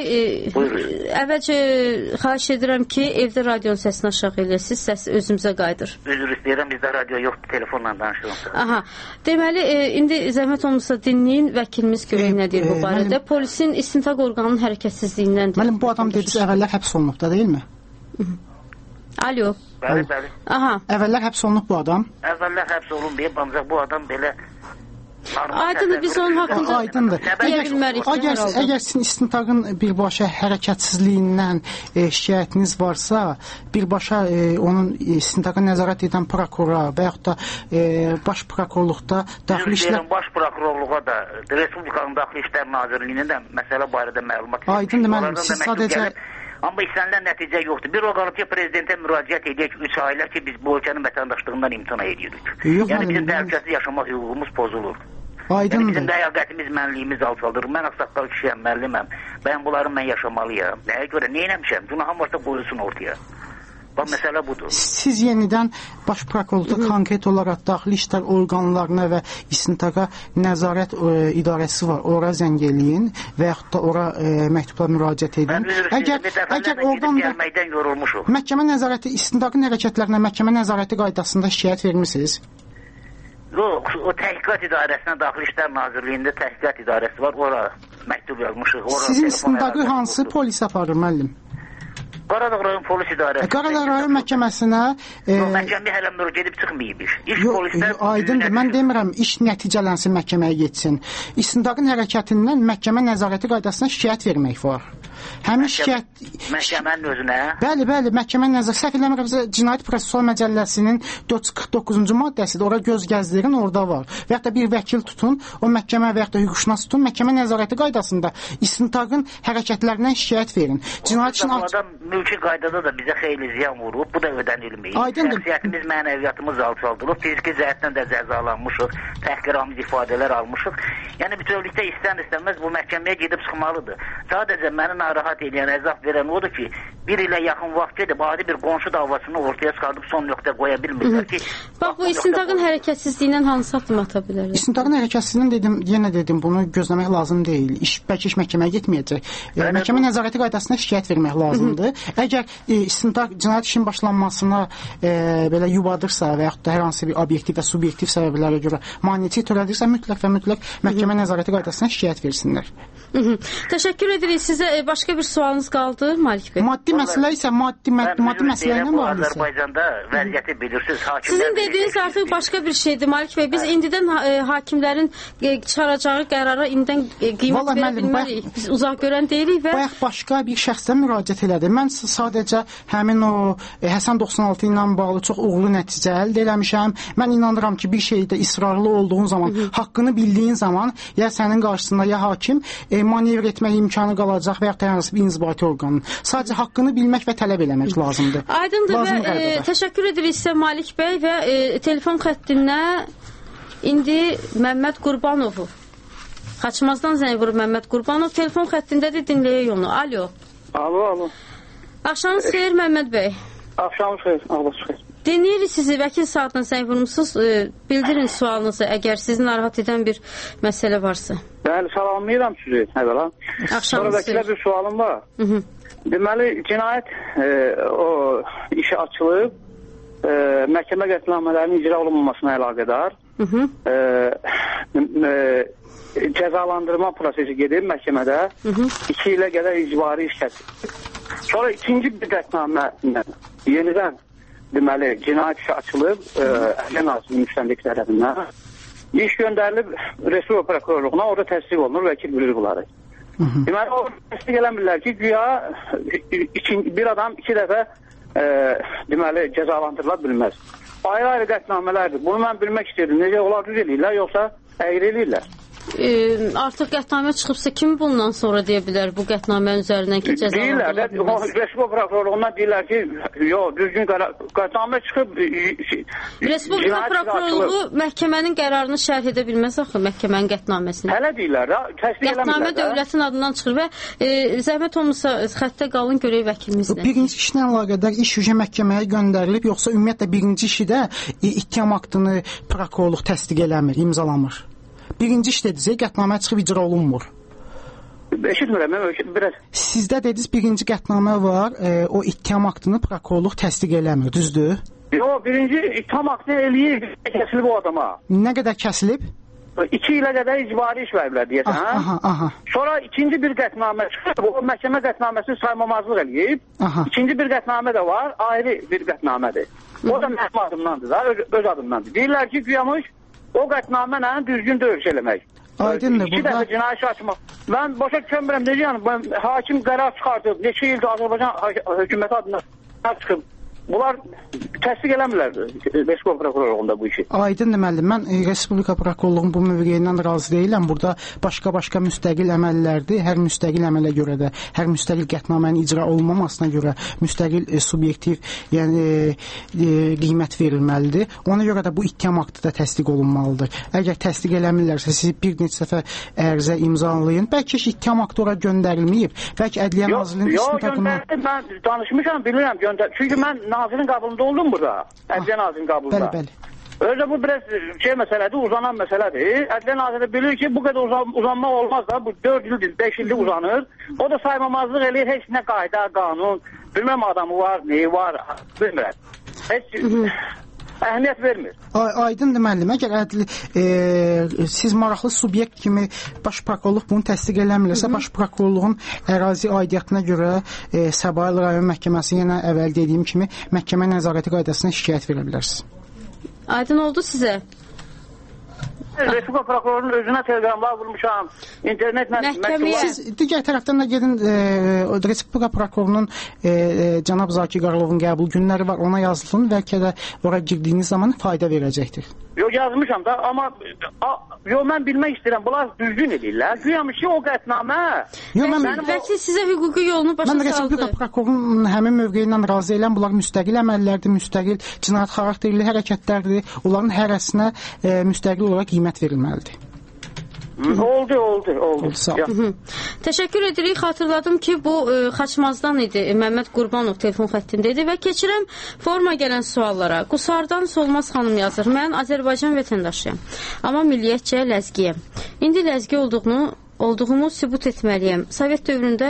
Speaker 13: əvvəlcə xahiş edirəm ki, evdə radionun səsini aşağı eləyəsiniz, səs özümüzə qayıdır.
Speaker 18: Üzr istəyirəm, bizdə radio yoxdur, telefonla danışırım.
Speaker 13: Aha, deməli, indi zəhmət olmasa dinləyin, vəkilimiz görək nə deyir bu barədə. Polisin istintaq orqanının hərəkətsizliyindən deyir.
Speaker 10: Müəllim, bu adam dediniz, əvvəllər həbs olunubda, deyilmi?
Speaker 13: Alo.
Speaker 18: Bəli.
Speaker 13: Aha.
Speaker 10: Əvvəllər həbs olunub bu adam?
Speaker 18: Əvvəllər həbs olunmayıb, ancaq bu adam belə
Speaker 13: Aydındır, biz onun haqqında deyə bilmərik.
Speaker 10: Əgər sizin istintaqın birbaşa hərəkətsizliyindən şikayətiniz varsa, birbaşa onun istintaqa nəzarət edən prokurora və yaxud da baş prokurorluqda daxili işlər...
Speaker 18: Baş prokurorluğa da, Respublikanın Daxili İşlər Nazirliyinin də məsələ barədə məlumat verir.
Speaker 10: Aydındır, müəllim, siz sadəcə...
Speaker 18: Amma istənilən nəticə yoxdur. Bir o qalıb ki, prezidentə müraciət edək 3 aylar ki, biz bu ölkənin vətəndaşlığından imtina edirik. Yəni bizim təhlükəsiz yaşamaq hüququmuz pozulur.
Speaker 10: Aydındır.
Speaker 18: Bizim ləyaqətimiz, mənliyimiz alçaldır. Mən ağsaqqal kişiyəm, müəlliməm. Bunları mən yaşamalıyam. Nəyə görə, nə eləmişəm? Günahım varsa qoyulsun ortaya. Bax, məsələ budur.
Speaker 10: Siz yenidən baş prokurorluqda konkret olaraq daxili işlər orqanlarına və İstintaqa nəzarət idarəsi var, ora zəng eləyin və yaxud da ora məktubla müraciət edin. Əgər oradan da
Speaker 18: gəlməkdən yorulmuşuq.
Speaker 10: Məhkəmə nəzarəti, İstintaqın hərəkətlərinə məhkəmə nəzarəti qaydasında şikayət vermisiniz?
Speaker 18: Yox, o təhqiqat idarəsinə, Daxili İşlər Nazirliyində təhqiqat idarəsi var, ora məktub yazmışıq.
Speaker 10: Sizin İstintaqı hansı polis aparır, müəllim?
Speaker 18: Qaradağ rayon polis idarəsi.
Speaker 10: Qaradağ rayon məhkəməsinə
Speaker 18: məhkəməyə hələ gedib çıxmayıb iş. İş polislər
Speaker 10: aydındır. Mən demirəm iş nəticələnsin, məhkəməyə getsin. İstintaqın hərəkətindən məhkəmə nəzarəti qaydasına şikayət vermək var. Həmin şikayət
Speaker 18: məhkəmənin özünə.
Speaker 10: Bəli, səhv eləmirəmsə Cinayət Prosessual Məcəlləsinin 449-cu maddəsidir. Ora göz gəzdirin, orada var. Və ya da bir vəkil tutun, o məhkəmə və ya da hüquqşünas tutun, məhkəmə nəzarəti qaydasında İstintaqın hərəkətlərindən şikayət verin. Cinayət işinin
Speaker 18: mülki qaydada da bizə xeyli ziyan vurub, bu da ödənilməyib. Şəxsiyyətimiz, mənəviyyatımız alçaldılıb, fiziki cəhətdən də cəzalanmışıq, təhqiramiz ifadələr almışıq. Yəni bütövlükdə istər-istəməz bu məhkəməyə gedib çıxmalıdır. Sadəcə məni narahat edən, əzab verən odur ki, bir ilə yaxın vaxt gedib adi bir qonşu davasını ortaya çıxardıb son nöqtə qoya bilmirlər ki.
Speaker 13: Bax, bu İstintaqın hərəkətsizliyindən hansı addım ata bilərlər?
Speaker 10: İstintaqın hərəkətsizliyindən yenə dedim, bunu gözləmək lazım deyil. Bəlkə iş məhkəməyə getməyəcək. Məhkəmə nəzarəti qaydasına şikayət vermək lazımdır. Əgər İstintaq cinayət işin başlanmasına belə yubadırsa və yaxud da hər hansı bir obyektiv və subyektiv səbəblərə görə maneçilik törədirsə, mütləq məhkəmə nəzarəti qaydasına şikayət versinlər.
Speaker 13: Təşəkkür edirik. Sizə başqa bir sualınız qaldı, Malik bəy?
Speaker 10: Maddi məsələ isə maddi məsələ ilə bağlıdır.
Speaker 18: Azərbaycanda vəziyyəti bilirsiniz, hakimlər.
Speaker 13: Sizin dediyiniz artıq başqa bir şeydir, Malik bəy. Biz indidən hakimlərin çıxaracağı qərara indidən qiymət verə bilmərik. Biz uzaq görən deyilik və
Speaker 10: bayaq başqa bir şəxsdən müraciət elədi. Mən sadəcə həmin o Həsən 96 ilə bağlı çox uğurlu nəticə əldə eləmişəm. Mən inanıram ki, bir şeydə israrlı olduğun zaman, haqqını bildiyin zaman ya sənin qarşısında ya hakim manevr etmək imkanı qalacaq və ya da hansı bir inzibati orqanın. Sadəcə haqqını bilmək və tələb eləmək lazımdır.
Speaker 13: Aydındır və təşəkkür edirik sizə Malik bəy və telefon xəttinə indi Məmməd Qurbanov. Xaçmazdan zəng vurub Məmməd Qurbanov. Telefon xəttindədir, dinləyək onu. Alo.
Speaker 19: Alo.
Speaker 13: Axşamınız xeyir Məmməd bəy.
Speaker 19: Axşamınız xeyir, ağabey xeyir.
Speaker 13: Dinləyirik sizi, vəkil saatına zəng vurmusunuz. Bildirin sualınızı, əgər sizi narahat edən bir məsələ varsa.
Speaker 19: Bəli, salamlayıram sizi, əvvəla. Sonra vəkilə bir sualım var. Deməli, cinayət o işi açılıb, məhkəmə qətnamələrinin icra olunmamasına əlaqədar cəzalandırma prosesi gedib məhkəmədə 2 ilə qədər icbari iş kəsib. Sonra ikinci bir qətnamə yenidən deməli cinayət işi açılıb Ədliyyə Nazirliyinin müstəntiq tərəfindən iş göndərilib Respublika Prokurorluğuna, orada təsdiq olunur, vəkil bilir bunları. Deməli orada təsdiq eləmirlər ki, güya bir adam 2 dəfə deməli cəzalandırıla bilməz. Ayrı-ayrı qətnamələrdir. Bunu mən bilmək istəyirdim. Necə onlar düz eləyirlər, yoxsa əyri eləyirlər?
Speaker 13: Artıq qətnamə çıxıbsa kim bundan sonra deyə bilər bu qətnamənin üzərindən ki cəzalandırıla bilməz?
Speaker 19: Respublika Prokurorluğundan deyirlər ki, yox, düzgün qətnamə çıxıb
Speaker 13: Respublika Prokurorluğu məhkəmənin qərarını şərh edə bilməz axı, məhkəmənin qətnaməsini.
Speaker 19: Hələ deyirlər da, təsdiq eləmirlər.
Speaker 13: Qətnamə dövlətin adından çıxır və zəhmət olmasa xəttə qalın görək vəkilimizlə.
Speaker 10: Birinci işlə əlaqədar iş üzrə məhkəməyə göndərilib, yoxsa ümumiyyətlə birinci işi də ittiham aktını prokurorluq təsdiq eləmir, imzalamır? Birinci iş dediniz, qətnamə çıxıb icra olunmur.
Speaker 19: Eşitmirəm, biraz.
Speaker 10: Sizdə dediniz birinci qətnamə var, o ittiham aktını prokurorluq təsdiq eləmir, düzdür?
Speaker 19: Yox, birinci ittiham aktını eləyir, kəsilib o adama.
Speaker 10: Nə qədər kəsilib?
Speaker 19: 2 ilə qədər icbari iş veriblər deyəsən.
Speaker 10: Aha.
Speaker 19: Sonra ikinci bir qətnamə çıxıb, o məhkəmə qətnaməsini saymamazlıq eləyib. İkinci bir qətnamə də var, ayrı bir qətnamədir. O da mənim adımdandır da, öz adımdandır. Deyirlər ki, güyamış o qətnamə ilə düzgün dövüş eləmək.
Speaker 10: Aydındır.
Speaker 19: 2 dəfə cinayət işi açmaq. Mən başa düşmürəm, necə hakim qərar çıxartıb, neçə ildir Azərbaycan hökuməti adına çıxıb. Bunlar təsdiq eləmirlər Respublika Prokurorluğunda bu işi.
Speaker 10: Aydındır müəllim, mən Respublika Prokurorluğunun bu mövqeyindən razı deyiləm. Burada başqa müstəqil əməllərdir. Hər müstəqil əmələ görə də, hər müstəqil qətnamənin icra olunmamasına görə müstəqil subyektiv, yəni qiymət verilməlidir. Ona görə də bu ittiham aktı da təsdiq olunmalıdır. Əgər təsdiq eləmirlərsə, siz bir neçə dəfə ərizə imzalayın. Bəlkə ittiham aktı ora göndərilməyib. Bəlkə Ədliyyə Nazirliyinin
Speaker 19: istintaqına... Yox, göndərilib. Mən danışmışam, bilirəm göndərilib. Çünki mən nazirin qabılında oldum burada. Ədliyyə nazirinin qabılında.
Speaker 10: Bəli.
Speaker 19: Özü bu biraz məsələdir, uzanan məsələdir. Ədliyyə naziri bilir ki, bu qədər uzanmaq olmaz da, bu 4 ildir, 5 ildir uzanır. O da saymamazlıq eləyir, heç nə qayda, qanun, bilməm adamı var, neyi var, bilmirəm. Heç əhəmiyyət vermir.
Speaker 10: Aydındır müəllim, əgər siz maraqlı subyekt kimi baş prokurorluq bunu təsdiq eləmirsə, baş prokurorluğun ərazi aidiyyatına görə Səbail rayon məhkəməsi yenə əvvəl dediyim kimi məhkəmə nəzarəti qaydasına şikayət verə bilərsiniz.
Speaker 13: Aydın oldu sizə?
Speaker 19: Respublika prokurorunun özünə telegramlar vurmuşam, internetlə
Speaker 13: məhkəməyə.
Speaker 10: Siz digər tərəfdən də gedin Respublika prokurorunun cənab Zakir Qaralovun qəbul günləri var, ona yazılın, bəlkə də oraya girdiyiniz zaman fayda verəcəkdir.
Speaker 19: Yox, yazmışam da, amma mən bilmək istəyirəm, bunlar düzgün edirlər. Güyamış ki, o qətnamə.
Speaker 13: Bəlkə sizə hüquqi yolunu başa saldı.
Speaker 10: Mən Respublika prokurorunun həmin mövqeyi ilə razı eləm, bunlar müstəqil əməllərdir, müstəqil cinayət xarakterli hərəkətlərdir. Onların hərəsinə müstəqil olaraq qiymət verilməlidir.
Speaker 19: Oldu.
Speaker 10: Sağ ol.
Speaker 13: Təşəkkür edirik. Xatırladım ki, bu Xaçmazdan idi. Məmməd Qurbanov telefon xəttində idi və keçirəm forma gələn suallara. Qusardan Solmaz xanım yazır. Mən Azərbaycan vətəndaşıyam, amma milliyyətcə ləzgiyəm. İndi ləzgi olduğumu sübut etməliyəm. Sovet dövründə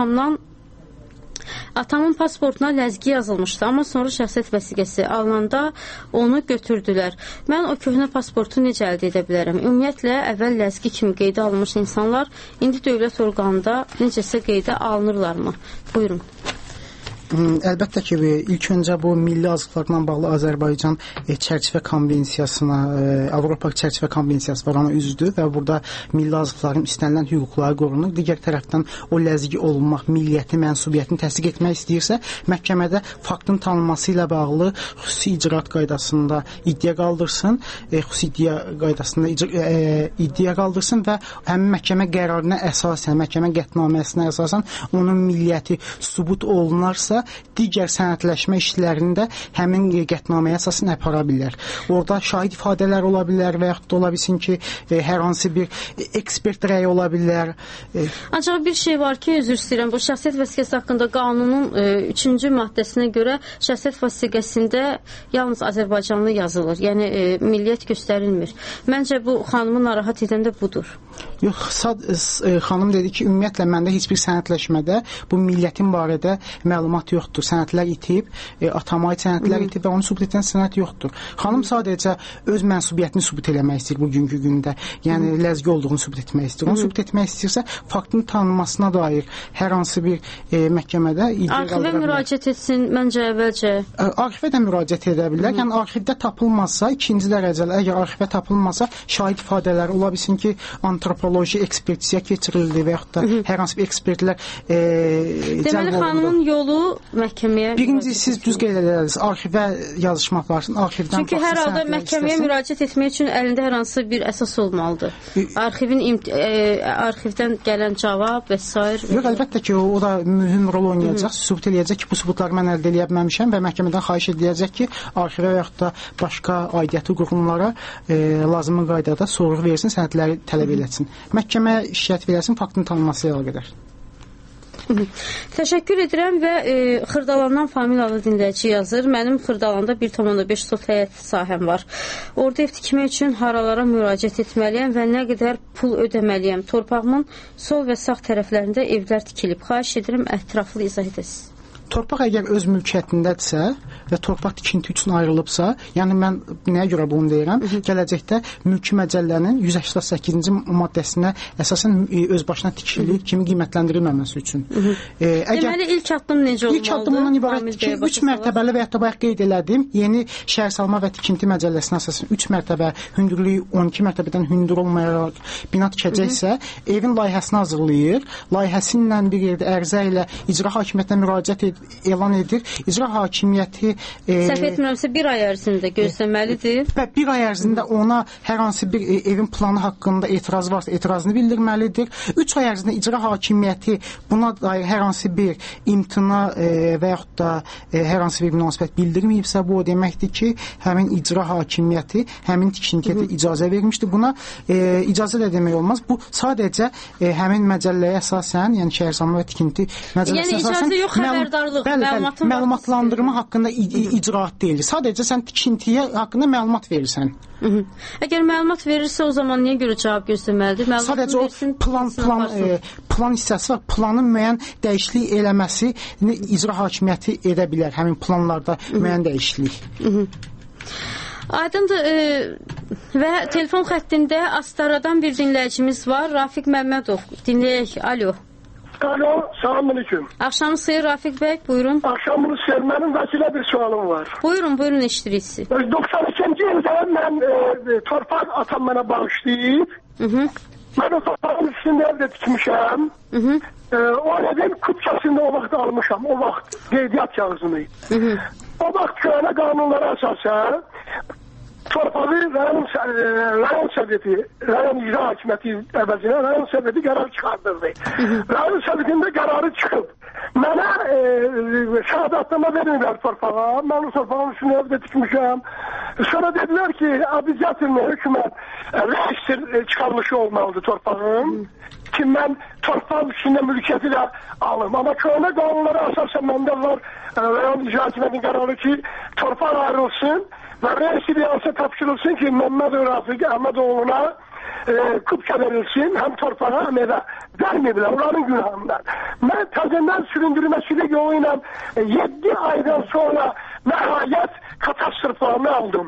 Speaker 13: atamın pasportuna ləzgi yazılmışdı, amma sonra şəxsiyyət vəsiqəsi alınanda onu götürdülər. Mən o köhnə pasportu necə əldə edə bilərəm? Ümumiyyətlə, əvvəl ləzgi kimi qeydə alınmış insanlar indi dövlət orqanında necəsə qeydə alınırlarmı? Buyurun.
Speaker 10: Əlbəttə ki, ilk öncə bu milli azıqlarla bağlı Azərbaycan çərçivə konvensiyasına, Avropa çərçivə konvensiyası var, ona üzvdür və burada milli azıqların istənilən hüquqları qorunur. Digər tərəfdən o ləzgi olunmaq, milliyyəti, mənsubiyyətini təsdiq etmək istəyirsə, məhkəmədə faktın tanınması ilə bağlı xüsusi icraat qaydasında iddia qaldırsın, xüsusi iddia qaydasında iddia qaldırsın və həmin məhkəmə qərarına əsasən, məhkəmə qətnaməsinə əsasən onun milliyyəti sübut olunarsa, digər sənədləşmə işlərində həmin qətnaməyə əsasən apara bilər. Orada şahid ifadələr ola bilər və yaxud da ola bilsin ki, hər hansı bir ekspert rəyi ola bilər.
Speaker 13: Ancaq bir şey var ki, üzr istəyirəm, bu şəxsiyyət vəsiqəsi haqqında qanunun 3-cü maddəsinə görə şəxsiyyət vəsiqəsində yalnız Azərbaycanlı yazılır. Yəni, milliyyət göstərilmir. Məncə, bu xanımı narahat edən də budur.
Speaker 10: Yox, xanım dedi ki, ümumiyyətlə, məndə heç bir sənədləşmədə bu milliyyətin barədə məlumat yoxdur. Sənədlər itib, atama aid sənədlər itib və onu sübut edən sənəd yoxdur. Xanım sadəcə öz mənsubiyyətini sübut eləmək istəyir bugünkü gündə. Yəni, ləzgi olduğunu sübut etmək istəyir. Onu sübut etmək istəyirsə, faktın tanınmasına dair hər hansı bir məhkəmədə iddia qaldıra bilər.
Speaker 13: Arxivə müraciət etsin, məncə əvvəlcə.
Speaker 10: Arxivə də müraciət edə bilər. Yəni, arxivdə tapılmazsa, ikinci dərəcəli, əgər arxivə tapılmazsa, şahid ifadələri ola bilsin ki, antropoloji ekspertiziya keçirildi və yaxud da hər hansı bir ekspertlər
Speaker 13: deməli, xanımın yolu məhkəməyə...
Speaker 10: Birinci, siz düz qeyd edərsiniz, arxivə yazışmaq varsın, arxivdən...
Speaker 13: Çünki hər halda məhkəməyə müraciət etmək üçün əlində hər hansı bir əsas olmalıdır. Arxivdən gələn cavab və s.
Speaker 10: Yox, əlbəttə ki, o da mühüm rol oynayacaq, sübut eləyəcək ki, bu sübutları mən əldə eləyə bilməmişəm və məhkəmədən xahiş ediləcək ki, arxivə və yaxud da başqa aidiyyatı qurumlara lazımlı qaydada sorğu versin, sənədləri tələb eləsin. Məhkəməyə şikayət versin, faktın tanınması ilə əlaqədar.
Speaker 13: Təşəkkür edirəm və Xırdalandan familiyalı dinləyici yazır. Mənim Xırdalanda 1,5 sot həyət sahəm var. Orada ev tikmək üçün haralara müraciət etməliyəm və nə qədər pul ödəməliyəm. Torpağımın sol və sağ tərəflərində evlər tikilib. Xahiş edirəm, ətraflı izah edəsiniz.
Speaker 10: Torpaq əgər öz mülkiyyətindədirsə və torpaq tikinti üçün ayrılıbsa, yəni mən nəyə görə bunu deyirəm? Gələcəkdə mülki məcəllənin 188-ci maddəsinə əsasən öz başına tikili kimi qiymətləndirilməməsi üçün.
Speaker 13: Deməli, ilk addım necə olmalıdır?
Speaker 10: İlk addım ondan ibarətdir ki, 3 mərtəbəli və yaxud da bayaq qeyd elədim, yeni şəhərsalma və tikinti məcəlləsinə əsasən 3 mərtəbə hündürlüyü 12 mərtəbədən hündür olmayaraq bina tikəcəksə, evin layihəsini hazırlayır, layihəsi ilə bir yerdə ərizə ilə icra hakimiyyətinə müraciət elan edir. İcra hakimiyyəti
Speaker 13: səhv etmirəmsə 1 ay ərzində gözləməlidir.
Speaker 10: Və 1 ay ərzində ona hər hansı bir evin planı haqqında etiraz varsa etirazını bildirməlidir. 3 ay ərzində icra hakimiyyəti buna dair hər hansı bir imtina və yaxud da hər hansı bir münasibət bildirməyibsə, bu o deməkdir ki, həmin icra hakimiyyəti həmin tikintiyə icazə vermişdir. Buna icazə də demək olmaz. Bu sadəcə həmin məcəlləyə əsasən, yəni şəhərsalma və tikinti məcəlləsinə əsasən
Speaker 13: yəni icazə yox, xəbərdarlıq Aydınlıq, məlumatın
Speaker 10: məlumatlandırma haqqında icraat deyil. Sadəcə sən tikintiyə haqqında məlumat verirsən.
Speaker 13: Əgər məlumat verirsə, o zaman niyə görə cavab gözləməlidir?
Speaker 10: Sadəcə o plan hissəsi var. Planın müəyyən dəyişiklik eləməsini icra hakimiyyəti edə bilər. Həmin planlarda müəyyən dəyişiklik.
Speaker 13: Aydındır və telefon xəttində Astaradan bir dinləyicimiz var. Rafiq Məmmədov. Dinləyək. Alo.
Speaker 17: Alo, salamünaleyküm.
Speaker 13: Axşamınız xeyir Rafiq bəy, buyurun.
Speaker 17: Axşamınız xeyir. Mənim vəkilə bir sualım var.
Speaker 13: Buyurun, eşidirik sizi.
Speaker 17: 92-ci ildə mən torpaq atam mənə bağışlayıb. Mən o torpağın üstündə evdə tikmişəm. O evin kupçasında o vaxt almışam. O vaxt qeydiyyat kağızını. O vaxt köhnə qanunlara əsasən torpağı rayon soveti, rayon icra hakimiyyəti əvəzinə rayon soveti qərar çıxardırdı. Rayon sovetində qərarı çıxıb. Mənə şəhadatlama vermirlər torpağa. Mən o torpağın üstünə evdə tikmişəm. Sonra dedilər ki, abizativli hökumət reistir çıxarılışı olmalıdır torpağın. Ki, mən torpağın üstündə mülkiyyəti də alım. Amma köhnə qanunlara əsasən məndə var rayon icra hakimiyyətinin qərarı ki, torpaq ayrılsın və reistir yansı tapşırılsın ki, Məmməd Rafiq Əhmədoğlu'na kupça verilsin, həm torpağa, həm evə verməyiblər, onların günahından. Mən təzəndən süründürməsilik yolu ilə 7 aydan sonra nəhayət katastroflarını aldım.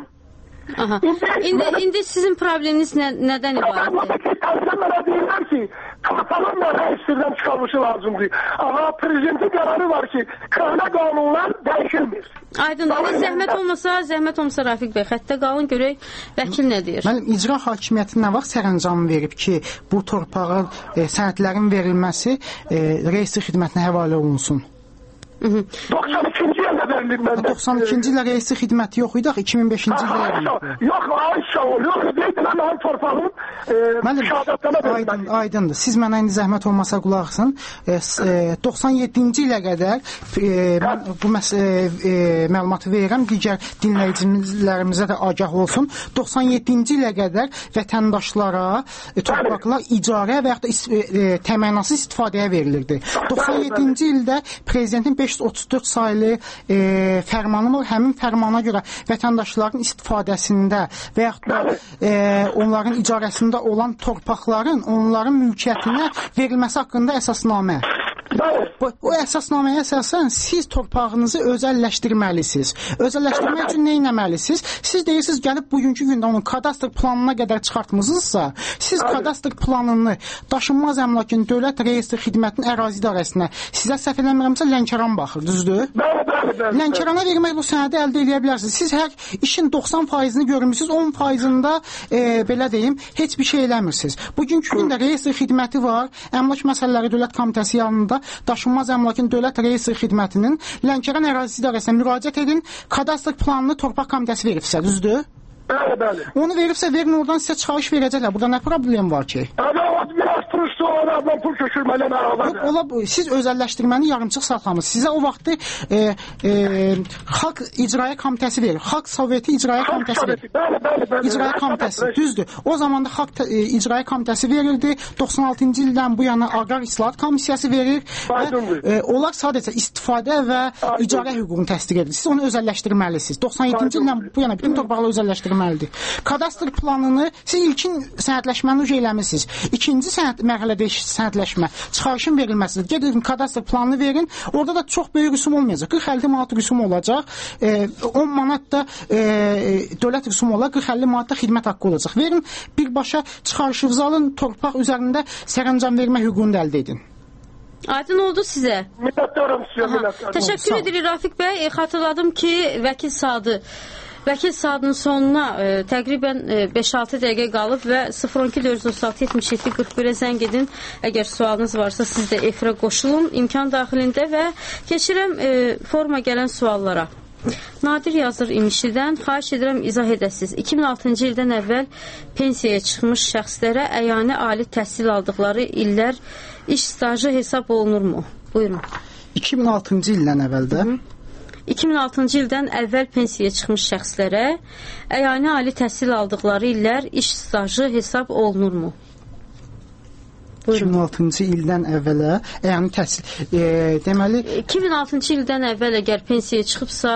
Speaker 13: İndi sizin probleminiz nədən ibarətdir?
Speaker 17: Mənə deyirlər ki, torpağın da reistirdən çıxarılışı lazımdır. Amma prezidentin qərarı var ki, köhnə qanunlar dəyişilmir.
Speaker 13: Aydındır. Zəhmət olmasa Rafiq bəy, xəttə qalın görək vəkil nə deyir?
Speaker 10: Mənim icra hakimiyyəti nə vaxt sərəncamı verib ki, bu torpağın sənədlərin verilməsi reistir xidmətinə həvalə olunsun?
Speaker 17: 92-ci ildə verilib məndə.
Speaker 10: 92-ci ildə reistir xidməti yox idi, 2005-ci ildə verilib.
Speaker 17: Yox, Ayşə ol, yox, deyildir, mənim torpağım şəhadətlənə verilməli.
Speaker 10: Aydındır. Siz mənə indi zəhmət olmasa qulaqsın. 97-ci ilə qədər mən bu məlumatı verirəm, digər dinləyicilərimizə də agah olsun. 97-ci ilə qədər vətəndaşlara torpaqlar icarə və yaxud da təmənnasız istifadəyə verilirdi. 97-ci ildə prezidentin 534 saylı fərmanı var. Həmin fərmana görə vətəndaşların istifadəsində və yaxud da onların icarəsində olan torpaqların onların mülkiyyətinə verilməsi haqqında əsasnamə. O əsasnaməyə əsasən siz torpağınızı özəlləşdirməlisiniz. Özəlləşdirmək üçün nə etməlisiniz? Siz deyirsiniz, gəlib bugünkü gündə onun kadastr planına qədər çıxartmısınızsa, siz kadastr planını daşınmaz əmlakın dövlət reestr xidmətinin ərazi idarəsinə sizə səhv eləmirəmsə Lənkəran baxır, düzdür? Lənkərana vermək bu sənədi əldə edə bilərsiniz. Siz hər işin 90%-ni görmürsünüz, 10%-ında belə deyim, heç bir şey eləmirsiniz. Bugünkü gündə reestr xidməti var, Əmlak Məsələləri Dövlət Komitəsi yanında daşınmaz əmlakın dövlət reestr xidmətinin Lənkəran ərazisi idarəsinə müraciət edin, kadastr planını torpaq komitəsi veribsə, düzdür?
Speaker 17: Bəli.
Speaker 10: Onu veribsə verin, oradan sizə çıxarış verəcəklər. Burada nə problem var ki?
Speaker 17: Biraz turist olaraq pul köçürməli məlumatlar.
Speaker 10: Siz özəlləşdirməni yarımçıq saxlamısınız. Sizə o vaxtı Xalq İcraya Komitəsi verir. Xalq Soveti İcraya Komitəsi verir.
Speaker 17: Bəli.
Speaker 10: İcraya Komitəsi, düzdür. O zaman da Xalq İcraya Komitəsi verildi. 96-cı ildən bu yana Aqrar İslahat Komissiyası verir. Və onlar sadəcə istifadə və icarə hüququnu təsdiq edir. Siz onu özəlləşdirməlisiniz. 97-ci ildən bu yana bütün torpaqları özəlləşdirməlisiniz. Kadastr planını siz ilkin sənədləşməni uca eləmişsiniz. İkinci mərhələdə sənədləşmə, çıxarışın verilməsidir. Gedin kadastr planını verin. Orada da çox böyük rüsum olmayacaq. 40-50 manat rüsum olacaq. 10 manat da dövlət rüsumu olacaq. 40-50 manat da xidmət haqqı olacaq. Verin, birbaşa çıxarışınızı alın, torpaq üzərində sərəncam vermə hüququnu da əldə edin.
Speaker 13: Aydın oldu sizə.
Speaker 17: Minnətdaram sizə.
Speaker 13: Təşəkkür edirik Rafiq bəy. Xatırladım ki, Vəkil saatının sonuna təqribən 5-6 dəqiqə qalıb və 012-436-77-41-ə zəng edin. Əgər sualınız varsa siz də efirə qoşulun imkan daxilində və keçirəm forma gələn suallara. Nadir yazır İmişlidən, xahiş edirəm izah edəsiniz. 2006-cı ildən əvvəl pensiyaya çıxmış şəxslərə əyani ali təhsil aldıqları illər iş stajı hesab olunurmu? Buyurun.
Speaker 10: 2006-cı ildən əvvəldə
Speaker 13: 2006-cı ildən əvvəl pensiyaya çıxmış şəxslərə əyani ali təhsil aldıqları illər iş stajı hesab olunurmu?
Speaker 10: 2006-cı ildən əvvələ, yəni təhsil deməli
Speaker 13: 2006-cı ildən əvvəl əgər pensiyaya çıxıbsa,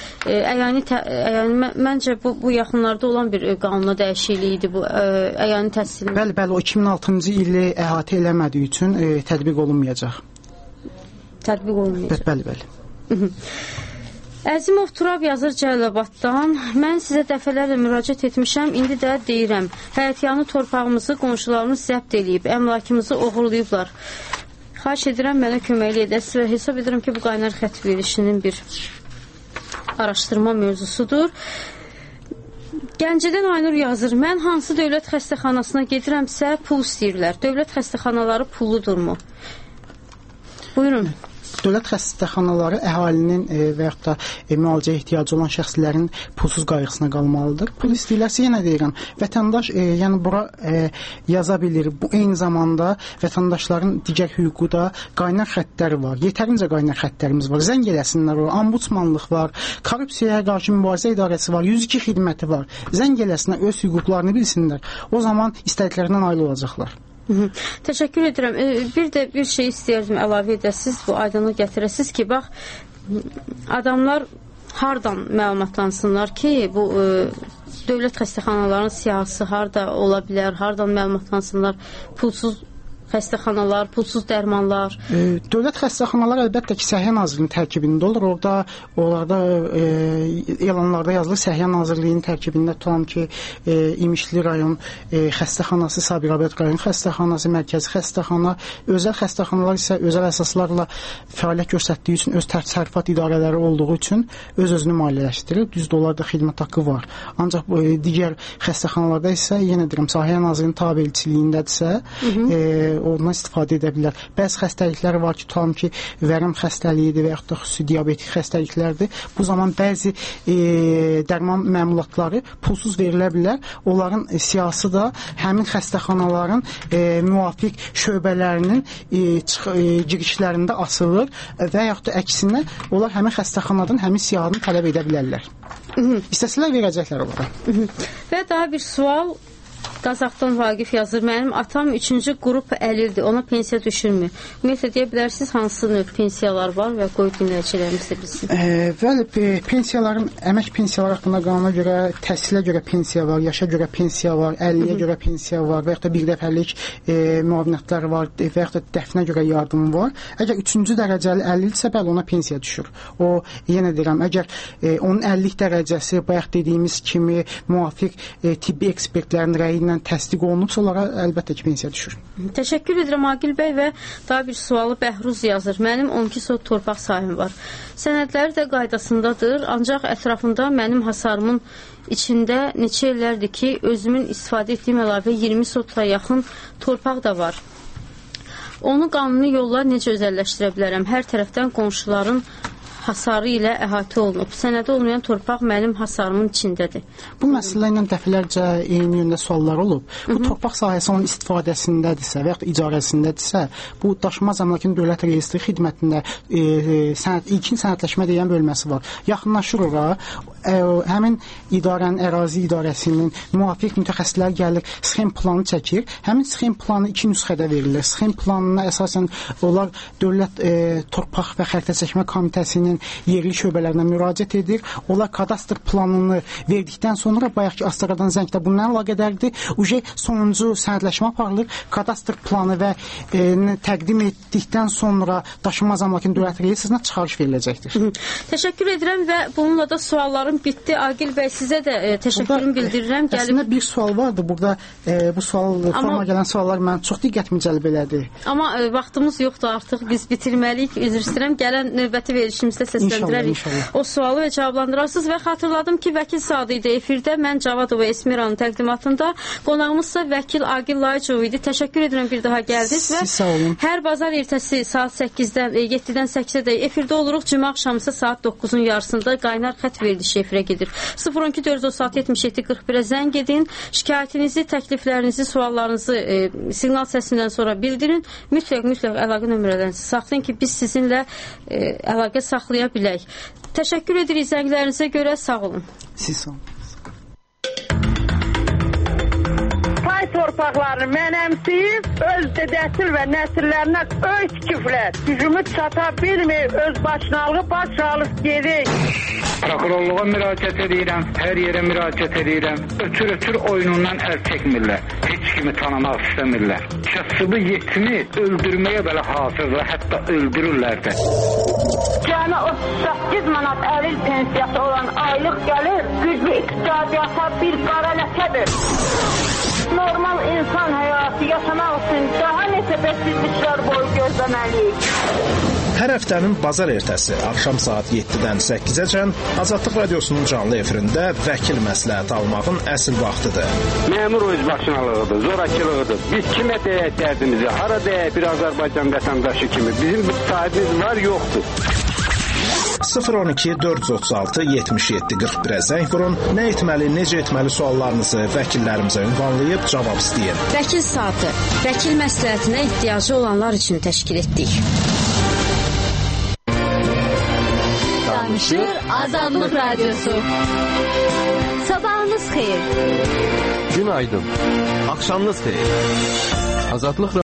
Speaker 13: məncə bu yaxınlarda olan bir qanuna dəyişiklik idi bu əyani təhsil.
Speaker 10: Bəli, o 2006-cı ili əhatə eləmədiyi üçün tətbiq olunmayacaq.
Speaker 13: Tətbiq olunmayacaq.
Speaker 10: Bəli.
Speaker 13: Əzimov Turab yazır Cəlilabaddan. Mən sizə dəfələrlə müraciət etmişəm, indi də deyirəm. Həyətyanı torpağımızı qonşularımız zəbt eləyib, əmlakımızı oğurlayıblar. Xahiş edirəm, mənə köməkli edəsiz və hesab edirəm ki, bu qaynar xət verilişinin bir araşdırma mövzusudur. Gəncədən Aynur yazır, mən hansı dövlət xəstəxanasına gedirəmsə pul istəyirlər. Dövlət xəstəxanaları pulludurmu? Buyurun.
Speaker 10: Dövlət xəstəxanaları əhalinin və yaxud da müalicəyə ehtiyacı olan şəxslərin pulsuz qayğısına qalmalıdır. Pul istəyirlərsə, yenə deyirəm, vətəndaş yəni bura yaza bilir. Bu eyni zamanda vətəndaşların digər hüququ da qaynar xəttləri var. Yetərincə qaynar xəttlərimiz var. Zəng eləsinlər, ombudsmanlıq var, korrupsiyaya qarşı mübarizə idarəsi var, 102 xidməti var. Zəng eləsinlər, öz hüquqlarını bilsinlər. O zaman istədiklərindən nail olacaqlar.
Speaker 13: Təşəkkür edirəm. Bir şey istəyirdim əlavə edəsiz, bu aydınlıq gətirəsiz ki, bax, adamlar hardan məlumatlansınlar ki, bu dövlət xəstəxanalarının siyahısı harda ola bilər, hardan məlumatlansınlar, pulsuz xəstəxanalar, pulsuz dərmanlar.
Speaker 10: Dövlət xəstəxanaları əlbəttə ki, Səhiyyə Nazirliyinin tərkibində olur. Orada elanlarda yazılır, Səhiyyə Nazirliyinin tərkibində tutan ki, İmişli rayon xəstəxanası, Sabirabad rayon xəstəxanası, mərkəzi xəstəxana, özəl xəstəxanalar isə özəl əsaslarla fəaliyyət göstərdiyi üçün, öz təsərrüfat idarələri olduğu üçün öz-özünü maliyyələşdirir. $100 da xidmət haqqı var. Ancaq digər xəstəxanalarda isə, yenə deyirəm, Səhiyyə Nazirliyinin tabeliçiliyindədirsə, ondan istifadə edə bilər. Bəzi xəstəliklər var ki, tutalım ki, vərəm xəstəliyidir və yaxud da xüsusi diabetik xəstəliklərdir. Bu zaman bəzi dərman məmulatları pulsuz verilə bilər. Onların siyahısı da həmin xəstəxanaların müvafiq şöbələrinin girişlərində asılır və yaxud da əksinə onlar həmin xəstəxanadan həmin siyahını tələb edə bilərlər. İstəsələr verəcəklər onlara.
Speaker 13: Və daha bir sual. Qazaxdan Vaqif yazır, mənim atam 3-cü qrup əlildir, ona pensiya düşürmü? Ümumiyyətlə deyə bilərsiniz, hansı növ pensiyalar var və qoy dinləyicilərimiz də bilsin.
Speaker 10: Bəli, pensiyaların, əmək pensiyaları haqqında qanuna görə, təhsilə görə pensiya var, yaşa görə pensiya var, 50-yə görə pensiya var və yaxud da bir dəfəlik müavinətlər var və yaxud da dəfnə görə yardım var. Əgər 3-cü dərəcəli əlildirsə, bəli, ona pensiya düşür. O, yenə deyirəm, əgər onun 50 dərəcəsi, bayaq dediyimiz kimi müvafiq tibbi ekspertlərin rəyi ilə təsdiq olunubsa, onlara əlbəttə ki, pensiya düşür.
Speaker 13: Təşəkkür edirəm Aqil bəy və daha bir sualı Bəhruz yazır. Mənim 12 sot torpaq sahim var. Sənədləri də qaydasındadır, ancaq ətrafında mənim hasarımın içində neçə illərdir ki, özümün istifadə etdiyim əlavə 20 sotla yaxın torpaq da var. Onu qanuni yolla necə özəlləşdirə bilərəm? Hər tərəfdən qonşuların hasarı ilə əhatə olunub. Sənədə olmayan torpaq mənim hasarımın içindədir.
Speaker 10: Bu məsələ ilə dəfələrcə eyni yöndə suallar olub. Bu torpaq sahəsi onun istifadəsindədirsə və yaxud icarəsindədirsə, bu daşınmaz əmlakın dövlət reyestri xidmətində ilkin sənədləşmə deyilən bölməsi var. Yaxınlaşır ora, həmin idarənin, ərazi idarəsinin müvafiq mütəxəssislər gəlir, sxem planı çəkir. Həmin sxem planı 2 nüsxədə verilir. Sxem planına əsasən onlar Dövlət Torpaq və Xəritə çəkmə Komitəsinin yerli şöbələrinə müraciət edir. Onlar kadastr planını verdikdən sonra bayaqki Astaradan zəngdə bununla əlaqədardır. Sonuncu sənədləşmə aparılır. Kadastr planı və təqdim etdikdən sonra daşınmaz əmlakın dövlət reyestrinə çıxarış veriləcəkdir.
Speaker 13: Təşəkkür edirəm və bununla da suallarım bitdi. Aqil bəy, sizə də təşəkkürümü bildirirəm.
Speaker 10: Əslində bir sual vardı. Burada bu forma gələn suallar mən çox diqqətimi cəlb elədi.
Speaker 13: Amma vaxtımız yoxdur artıq. Biz bitirməliyik. Üzr istəyirəm. Gələn növbəti verilişimizdə səsləndirərik. O sualı və cavablandırarsınız və xatırladım ki, Vəkil Sadı idi efirdə. Mən Cavadova Esmiranın təqdimatında. Qonağımızsa Vəkil Aqil Layıcov idi. Təşəkkür edirəm bir daha gəldiniz və hər bazar ertəsi saat 8-dən 7-dən 8-ə efirdə oluruq. Cümə axşamısa saat 9-un yarısında qaynar xət verilişi efirə gedir. 012-436-77-41-ə zəng edin. Şikayətinizi, təkliflərinizi, suallarınızı siqnal səsindən sonra bildirin. Mütləq əlaqə nömrələrinizi saxlayın ki, biz sizinlə əlaqə saxlaya bilək. Təşəkkür edirik zənglərinizə görə. Sağ olun.
Speaker 10: Siz sağ olun.
Speaker 14: Azərbaycan torpaqlarını mənəmsəyib, öz dedəsil və nəsillərinə öz küflər, gücümüz çata bilməyib, öz başınalığı baş alıb gedik.
Speaker 2: Prokurorluğa müraciət edirəm, hər yerə müraciət edirəm. Ötür oyunundan əl çəkmirlər. Heç kimi tanımaq istəmirlər. Kasıbı yetimi öldürməyə belə hazırlar, hətta öldürürlər də.
Speaker 1: Cəmi 38 manat əlil pensiyası olan aylıq gəlir, güclü iqtisadiyyata bir qara ləkədir. Normal insan həyatı yaşamaq üçün daha neçə bəsizliklər boyu gözləməliyik.
Speaker 3: Hər həftənin bazar ertəsi axşam saat 7-dən 8-əcən Azadlıq Radiosunun canlı efirində vəkil məsləhəti almağın əsl vaxtıdır.
Speaker 4: Məmur özbaşınalığıdır, zorakılığıdır. Biz kimə deyək dərdimizi, hara deyək bir Azərbaycan vətəndaşı kimi. Bizim bir sahibimiz var, yoxdur.
Speaker 3: 012 436 77 41-ə zəng vurun. Nə etməli, necə etməli suallarınızı vəkillərimizə ünvanlayıb cavab istəyin.
Speaker 5: Vəkil saatı, vəkil məsləhətinə ehtiyacı olanlar üçün təşkil etdik.
Speaker 20: Danışır Azadlıq Radyosu. Sabahınız xeyir.
Speaker 6: Günaydın. Axşamınız xeyir. Azadlıq